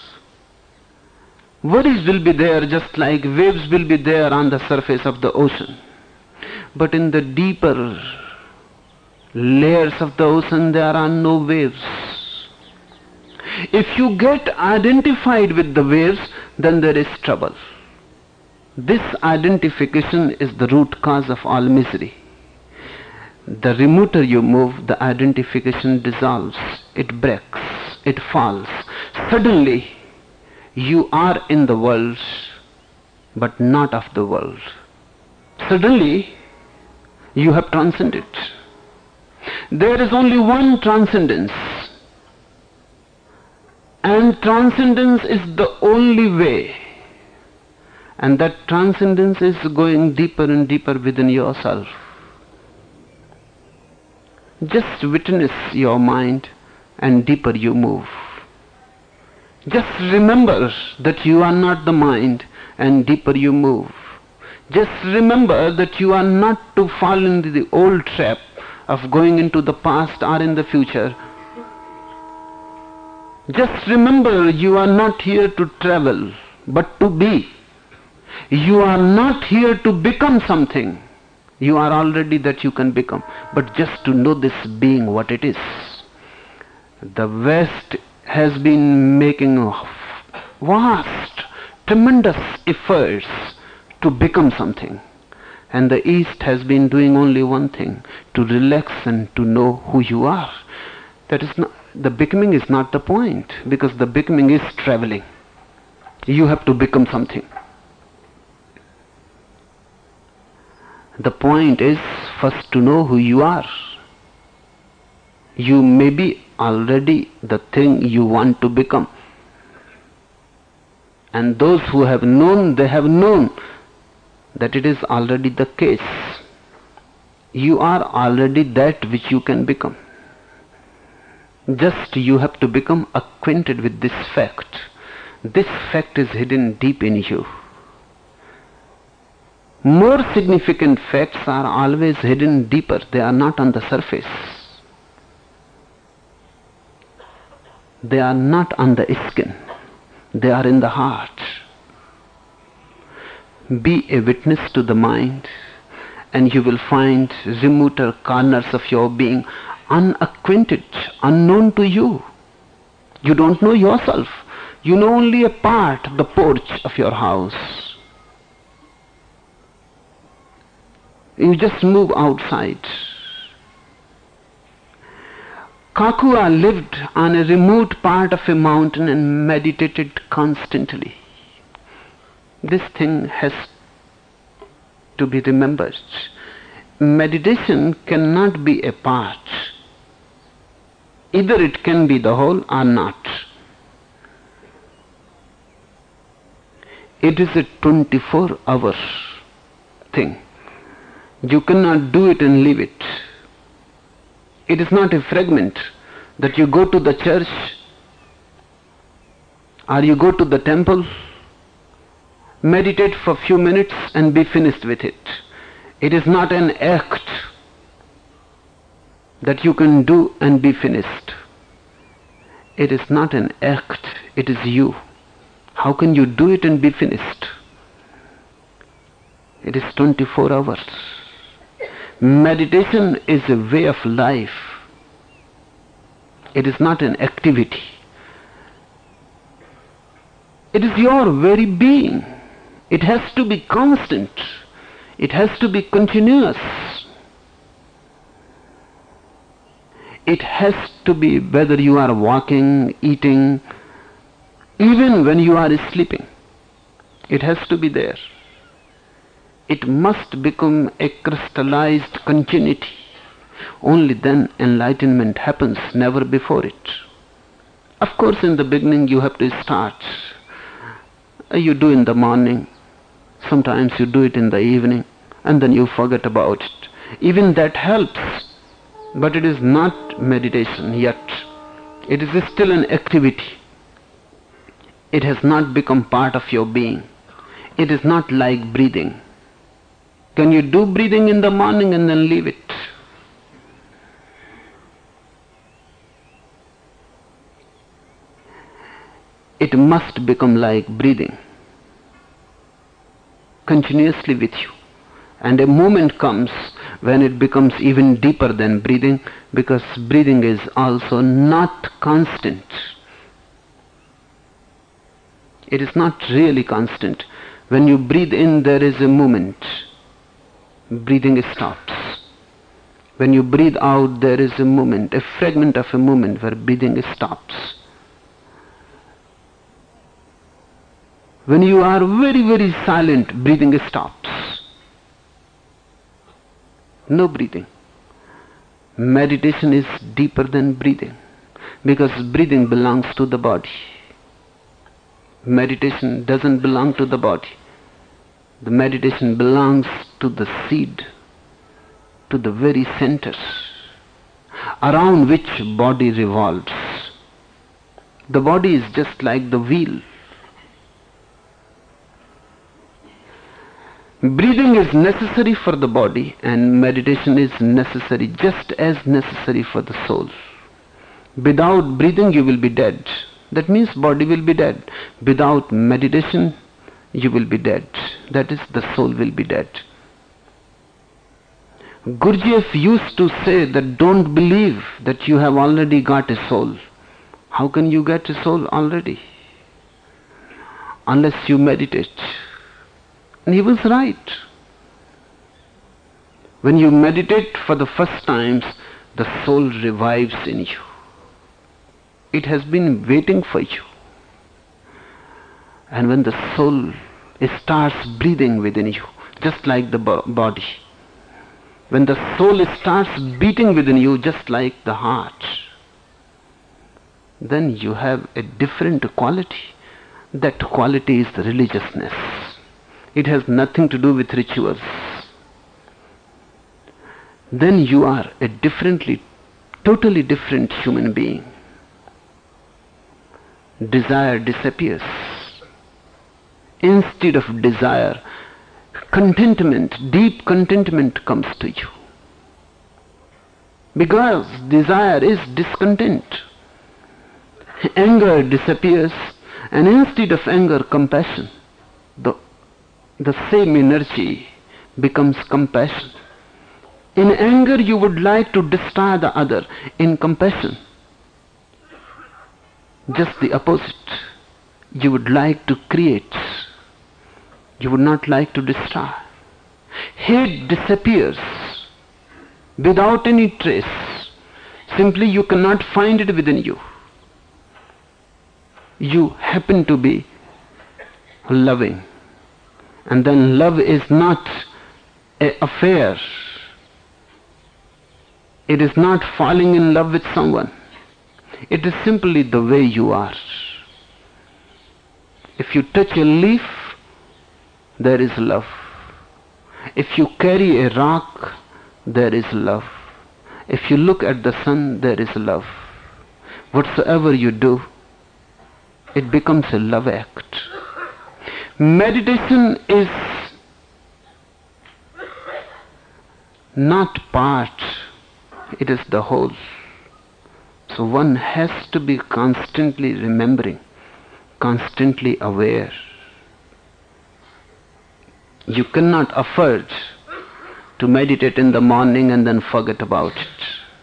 Worries will be there just like waves will be there on the surface of the ocean. But in the deeper layers of the ocean there are no waves. If you get identified with the waves, then there is trouble. This identification is the root cause of all misery. The remoter you move, the identification dissolves, it breaks, it falls. Suddenly, you are in the world, but not of the world. Suddenly, you have transcended. There is only one transcendence, and transcendence is the only way. And that transcendence is going deeper and deeper within yourself. Just witness your mind and deeper you move. Just remember that you are not the mind and deeper you move. Just remember that you are not to fall into the old trap of going into the past or in the future. Just remember you are not here to travel, but to be. You are not here to become something. You are already that you can become, but just to know this being what it is. The West has been making vast, tremendous efforts to become something. And the East has been doing only one thing, to relax and to know who you are. That is not, the becoming is not the point, because the becoming is traveling. You have to become something. The point is first to know who you are. You may be already the thing you want to become. And those who have known, they have known that it is already the case. You are already that which you can become. Just you have to become acquainted with this fact. This fact is hidden deep in you. More significant facts are always hidden deeper. They are not on the surface. They are not on the skin. They are in the heart. Be a witness to the mind, and you will find remoter corners of your being unacquainted, unknown to you. You don't know yourself. You know only a part, the porch of your house. You just move outside. Kakua lived on a remote part of a mountain and meditated constantly. This thing has to be remembered. Meditation cannot be a part. Either it can be the whole or not. It is a twenty-four hour thing. You cannot do it and leave it. It is not a fragment that you go to the church or you go to the temple meditate for a few minutes and be finished with it. It is not an act that you can do and be finished. It is not an act, it is you. How can you do it and be finished? It is twenty-four hours. Meditation is a way of life. It is not an activity. It is your very being. It has to be constant. It has to be continuous. It has to be whether you are walking, eating, even when you are sleeping. It has to be there. It must become a crystallized continuity. Only then enlightenment happens, never before it. Of course, in the beginning you have to start. You do in the morning, sometimes you do it in the evening, and then you forget about it. Even that helps, but it is not meditation yet. It is still an activity. It has not become part of your being. It is not like breathing. Can you do breathing in the morning and then leave it? It must become like breathing, continuously with you. And a moment comes when it becomes even deeper than breathing, because breathing is also not constant. It is not really constant. When you breathe in, there is a moment. Breathing stops. When you breathe out, there is a moment, a fragment of a moment where breathing stops. When you are very, very silent, breathing stops. No breathing. Meditation is deeper than breathing, because breathing belongs to the body. Meditation doesn't belong to the body. The meditation belongs to the seed, to the very center around which body revolves. The body is just like the wheel. Breathing is necessary for the body, and meditation is necessary, just as necessary for the soul. Without breathing, you will be dead. That means body will be dead. Without meditation, you will be dead. That is, the soul will be dead. Gurdjieff used to say that don't believe that you have already got a soul. How can you get a soul already? Unless you meditate. And he was right. When you meditate for the first time, the soul revives in you. It has been waiting for you. And when the soul starts breathing within you, just like the bo- body, when the soul starts beating within you, just like the heart, then you have a different quality. That quality is religiousness. It has nothing to do with rituals. Then you are a differently, totally different human being. Desire disappears. Instead of desire, contentment, deep contentment comes to you. Because desire is discontent. Anger disappears, and instead of anger, compassion. The, the same energy becomes compassion. In anger, you would like to destroy the other. In compassion, just the opposite. You would like to create. You would not like to destroy. Hate disappears without any trace. Simply you cannot find it within you. You happen to be loving. And then love is not an affair. It is not falling in love with someone. It is simply the way you are. If you touch a leaf, there is love. If you carry a rock, there is love. If you look at the sun, there is love. Whatsoever you do, it becomes a love act. Meditation is not part, it is the whole. So one has to be constantly remembering, constantly aware. You cannot afford to meditate in the morning and then forget about it.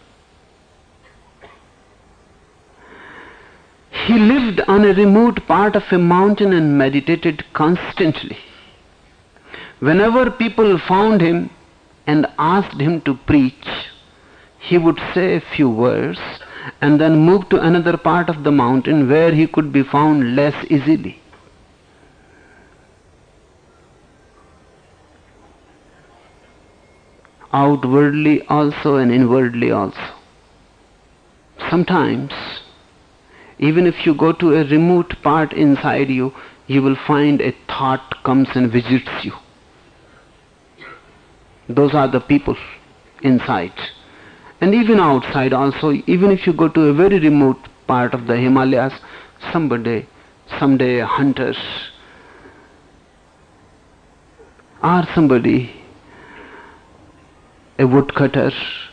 He lived on a remote part of a mountain and meditated constantly. Whenever people found him and asked him to preach, he would say a few words and then move to another part of the mountain where he could be found less easily. Outwardly also and inwardly also. Sometimes, even if you go to a remote part inside you, you will find a thought comes and visits you. Those are the people inside. And even outside also, even if you go to a very remote part of the Himalayas, somebody, someday a hunter, or somebody, a woodcutter,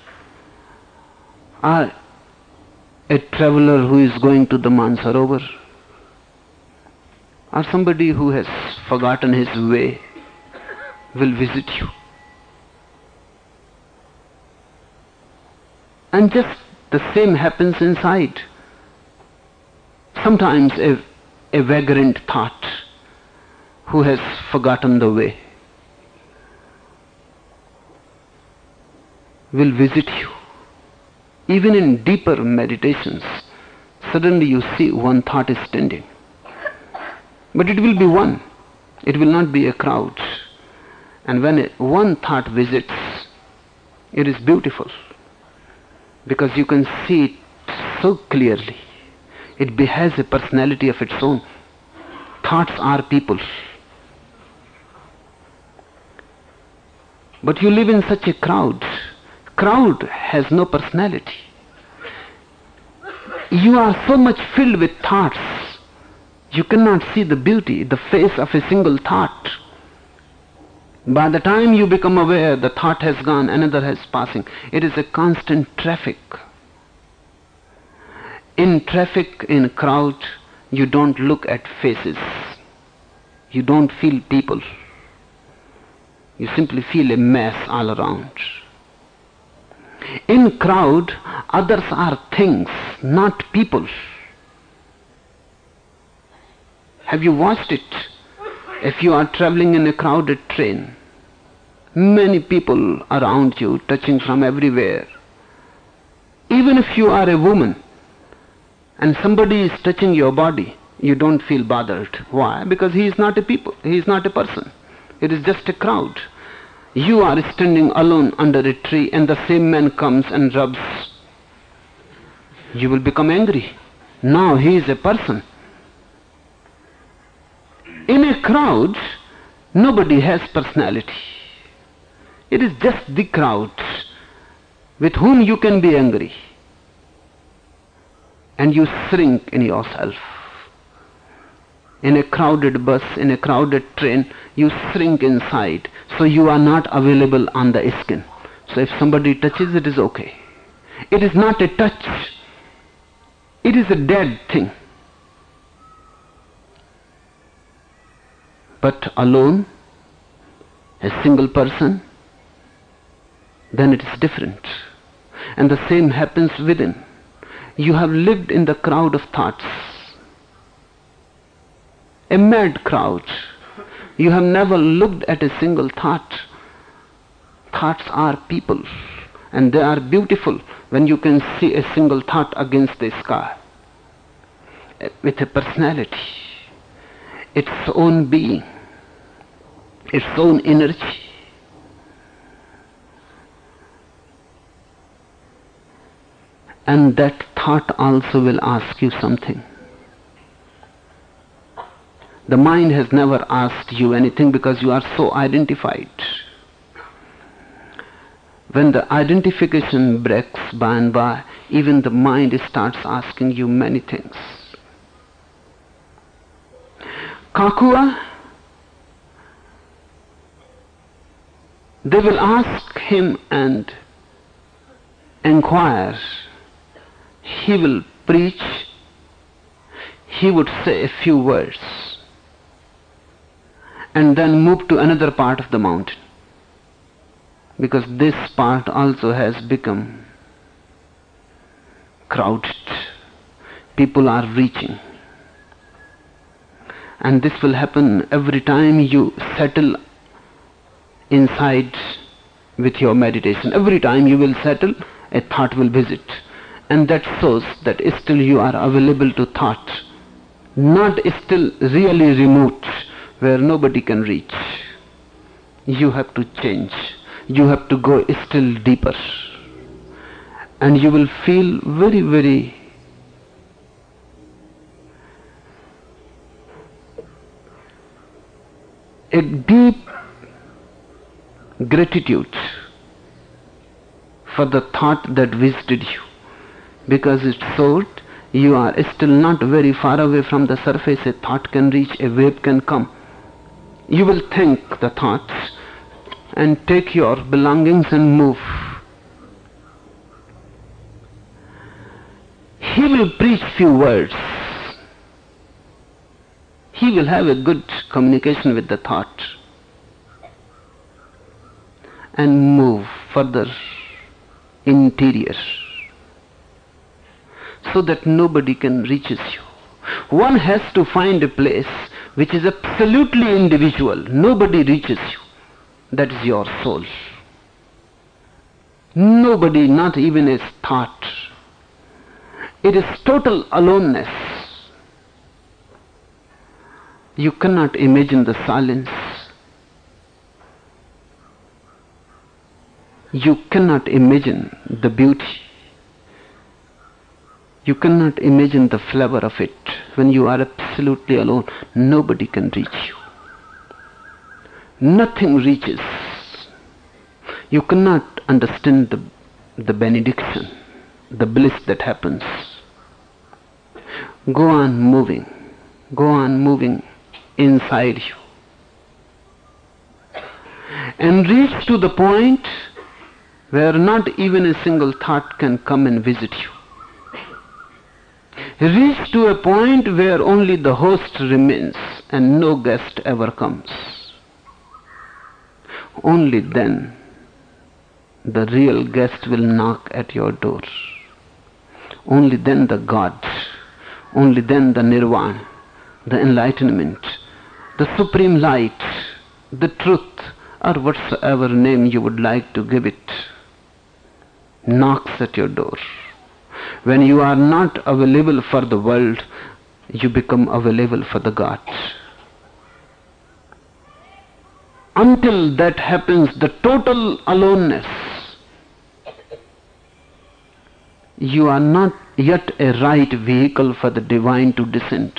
or a traveler who is going to the Mansarovar, or somebody who has forgotten his way, will visit you. And just the same happens inside. Sometimes a, a vagrant thought who has forgotten the way will visit you. Even in deeper meditations, suddenly you see one thought is standing. But it will be one. It will not be a crowd. And when a, one thought visits, it is beautiful. Because you can see it so clearly. It has a personality of its own. Thoughts are people. But you live in such a crowd. Crowd has no personality. You are so much filled with thoughts, you cannot see the beauty, the face of a single thought. By the time you become aware, the thought has gone, another has passing. It is a constant traffic. In traffic, in crowd, you don't look at faces. You don't feel people. You simply feel a mess all around. In crowd, others are things, not people. Have you watched it? If you are traveling in a crowded train, many people around you, touching from everywhere. Even if you are a woman and somebody is touching your body, you don't feel bothered. Why? Because he is not a people, he is not a person. It is just a crowd. You are standing alone under a tree and the same man comes and rubs. You will become angry. Now he is a person. In a crowd, nobody has personality. It is just the crowd with whom you can be angry. And you shrink in yourself. In a crowded bus, in a crowded train, you shrink inside. So you are not available on the skin. So if somebody touches, it is okay. It is not a touch. It is a dead thing. But alone, a single person, then it is different. And the same happens within. You have lived in the crowd of thoughts. A mad crowd. You have never looked at a single thought. Thoughts are people, and they are beautiful when you can see a single thought against the sky with a personality, its own being, its own energy. And that thought also will ask you something. The mind has never asked you anything because you are so identified. When the identification breaks by and by, even the mind starts asking you many things. Kakua They will ask him and inquire. He will preach. He would say a few words and then move to another part of the mountain, because this part also has become crowded. People are reaching. And this will happen every time you settle inside with your meditation. Every time you will settle, a thought will visit. And that shows that still you are available to thought, not still really remote where nobody can reach. You have to change. You have to go still deeper. And you will feel very, very a deep gratitude for the thought that visited you, because it showed you are still not very far away from the surface. A thought can reach, a wave can come. You will think the thoughts and take your belongings and move. He will preach few words. He will have a good communication with the thought and move further interior so that nobody can reach you. One has to find a place which is absolutely individual. Nobody reaches you. That is your soul. Nobody, not even a thought. It is total aloneness. You cannot imagine the silence. You cannot imagine the beauty. You cannot imagine the flavor of it. When you are absolutely alone, nobody can reach you. Nothing reaches. You cannot understand the, the benediction, the bliss that happens. Go on moving. Go on moving inside you. And reach to the point where not even a single thought can come and visit you. Reach to a point where only the host remains and no guest ever comes. Only then the real guest will knock at your door. Only then the God, only then the nirvana, the enlightenment, the supreme light, the truth, or whatsoever name you would like to give it, knocks at your door. When you are not available for the world, you become available for the God. Until that happens, the total aloneness, you are not yet a right vehicle for the divine to descend.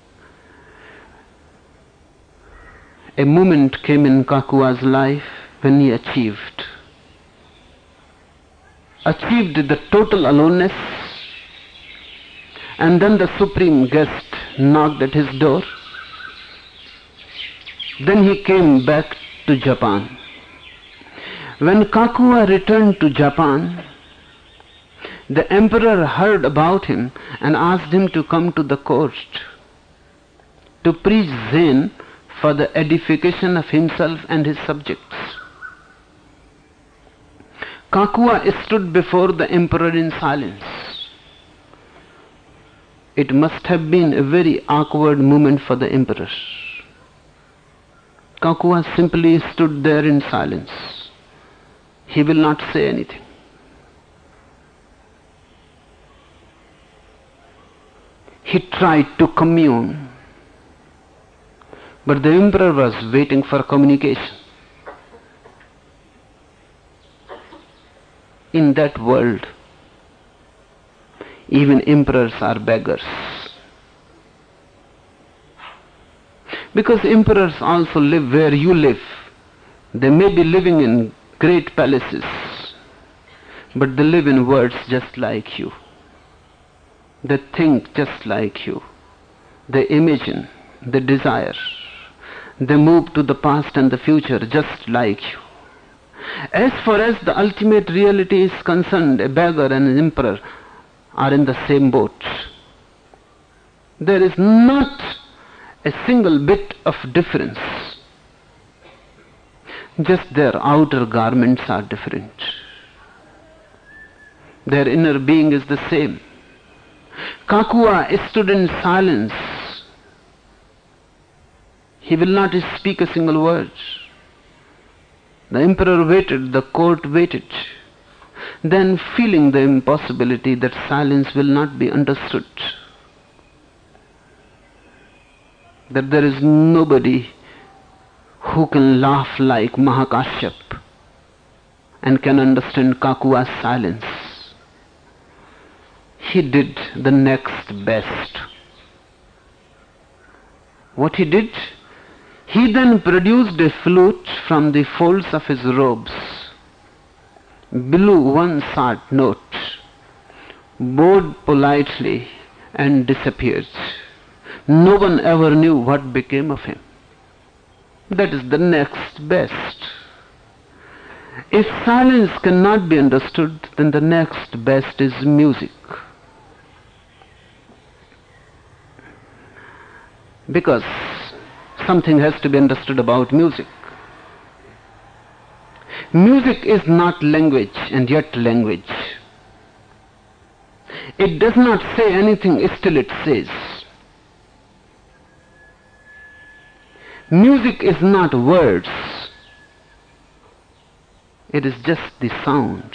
A moment came in Kakua's life when he achieved. Achieved the total aloneness, and then the supreme guest knocked at his door. Then he came back to Japan. When Kakua returned to Japan, the emperor heard about him and asked him to come to the court to preach Zen for the edification of himself and his subjects. Kakua stood before the emperor in silence. It must have been a very awkward moment for the emperor. Kakua simply stood there in silence. He will not say anything. He tried to commune, but the emperor was waiting for communication. In that world, even emperors are beggars. Because emperors also live where you live. They may be living in great palaces, but they live in worlds just like you. They think just like you. They imagine, they desire. They move to the past and the future just like you. As far as the ultimate reality is concerned, a beggar and an emperor are in the same boat. There is not a single bit of difference. Just their outer garments are different. Their inner being is the same. Kakua stood in silence. He will not speak a single word. The emperor waited, the court waited. Then, feeling the impossibility that silence will not be understood, that there is nobody who can laugh like Mahakashyap and can understand Kakua's silence, he did the next best. What he did? He then produced a flute from the folds of his robes, blew one short note, bowed politely, and disappeared. No one ever knew what became of him. That is the next best. If silence cannot be understood, then the next best is music. Because something has to be understood about music. Music is not language, and yet language. It does not say anything, still it says. Music is not words. It is just the sound.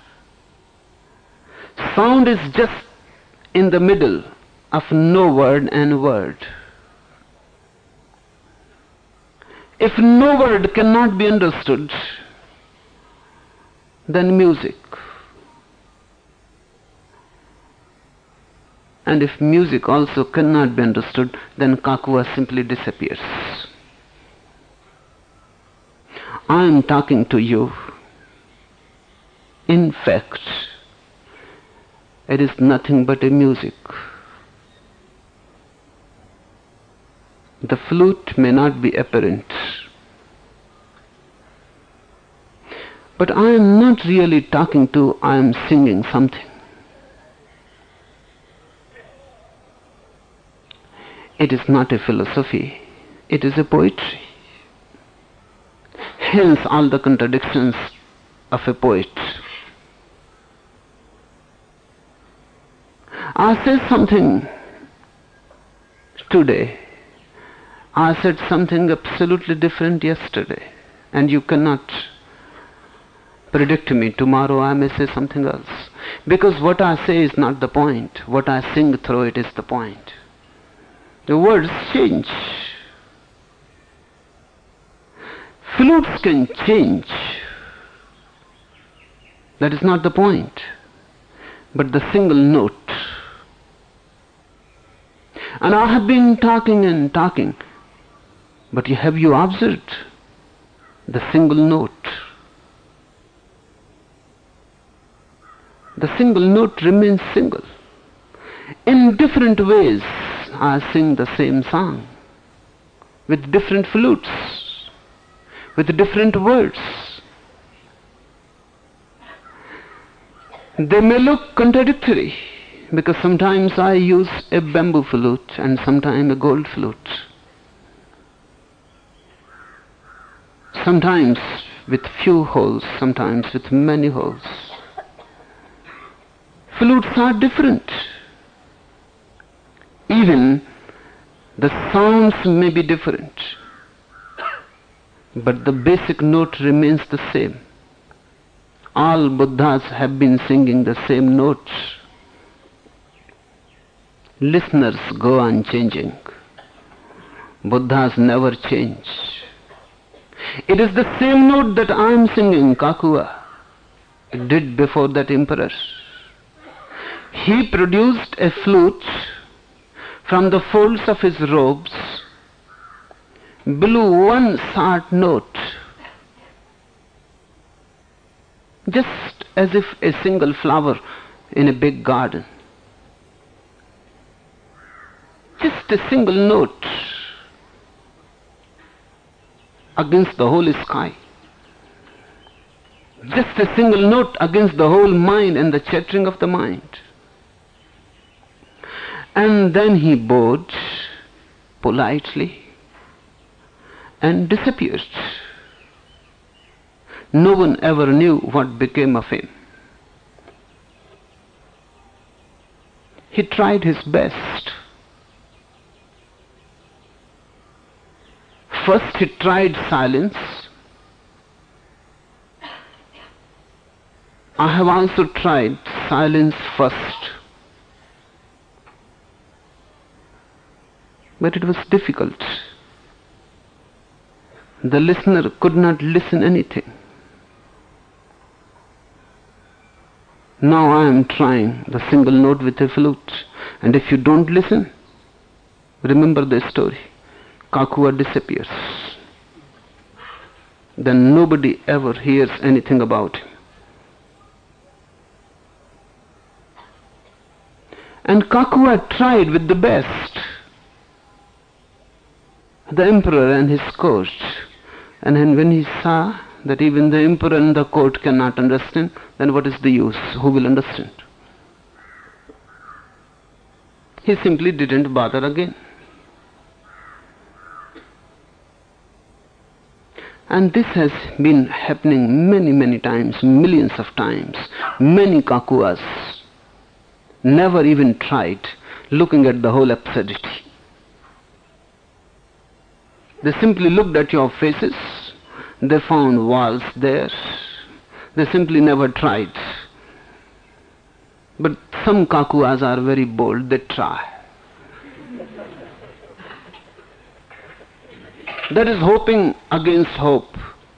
Sound is just in the middle of no word and word. If no word cannot be understood, then music. And if music also cannot be understood, then Kakua simply disappears. I am talking to you. In fact, it is nothing but a music. The flute may not be apparent, but I am not really talking to, I am singing something. It is not a philosophy, it is a poetry. Hence all the contradictions of a poet. I said something today. I said something absolutely different yesterday, and you cannot predict me. Tomorrow I may say something else. Because what I say is not the point. What I sing through it is the point. The words change. Flutes can change. That is not the point. But the single note. And I have been talking and talking. But have you observed the single note? The single note remains single. In different ways, I sing the same song with different flutes, with different words. They may look contradictory because sometimes I use a bamboo flute and sometimes a gold flute. Sometimes with few holes, sometimes with many holes. Flutes are different. Even the sounds may be different, but the basic note remains the same. All Buddhas have been singing the same notes. Listeners go on changing. Buddhas never change. It is the same note that I am singing, Kakua did before that emperor. He produced a flute from the folds of his robes, blew one short note, just as if a single flower in a big garden. Just a single note against the whole sky. Just a single note against the whole mind and the chattering of the mind. And then he bowed politely and disappeared. No one ever knew what became of him. He tried his best. First he tried silence. I have also tried silence first. But it was difficult. The listener could not listen anything. Now I am trying the single note with a flute. And if you don't listen, remember the story. Kakua disappears. Then nobody ever hears anything about him. And Kakua tried with the best. The emperor and his court. And then when he saw that even the emperor and the court cannot understand, then what is the use? Who will understand? He simply didn't bother again. And this has been happening many, many times, millions of times. Many Kakuas never even tried looking at the whole absurdity. They simply looked at your faces. They found walls there. They simply never tried. But some Kakuas are very bold. They try. That is hoping against hope.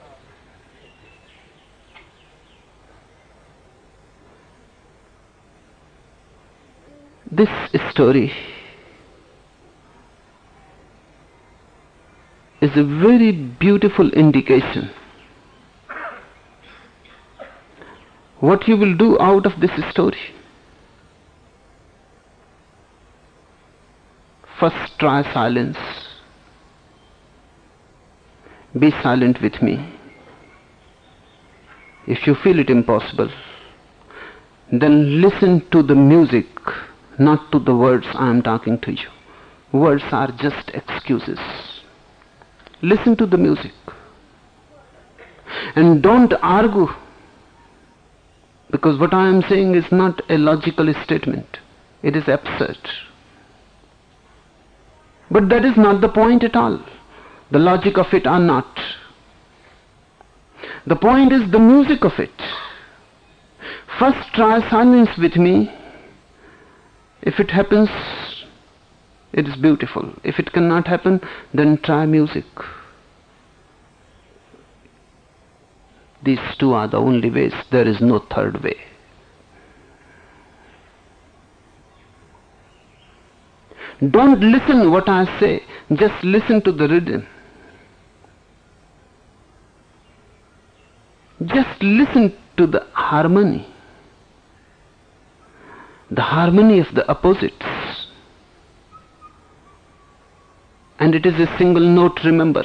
This story is a very beautiful indication what you will do out of this story. First, try silence. Be silent with me. If you feel it impossible, then listen to the music, not to the words I am talking to you. Words are just excuses. Listen to the music. And don't argue, because what I am saying is not a logical statement. It is absurd. But that is not the point at all. The logic of it are not. The point is the music of it. First try silence with me. If it happens, it is beautiful. If it cannot happen, then try music. These two are the only ways. There is no third way. Don't listen what I say. Just listen to the rhythm. Just listen to the harmony. The harmony of the opposites. And it is a single note, remember.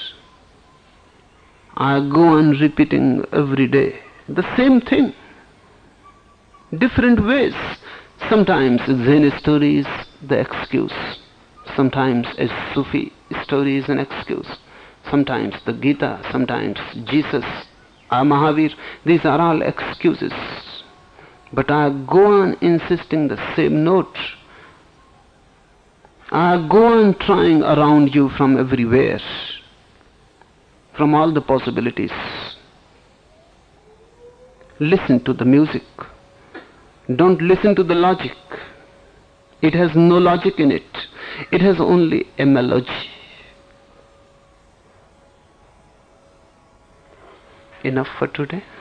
I go on repeating every day the same thing. Different ways. Sometimes Zen story is the excuse. Sometimes a Sufi story is an excuse. Sometimes the Gita, sometimes Jesus, or Mahavir. These are all excuses. But I go on insisting the same note. I go on trying around you from everywhere, from all the possibilities. Listen to the music. Don't listen to the logic. It has no logic in it. It has only a melody. Enough for today.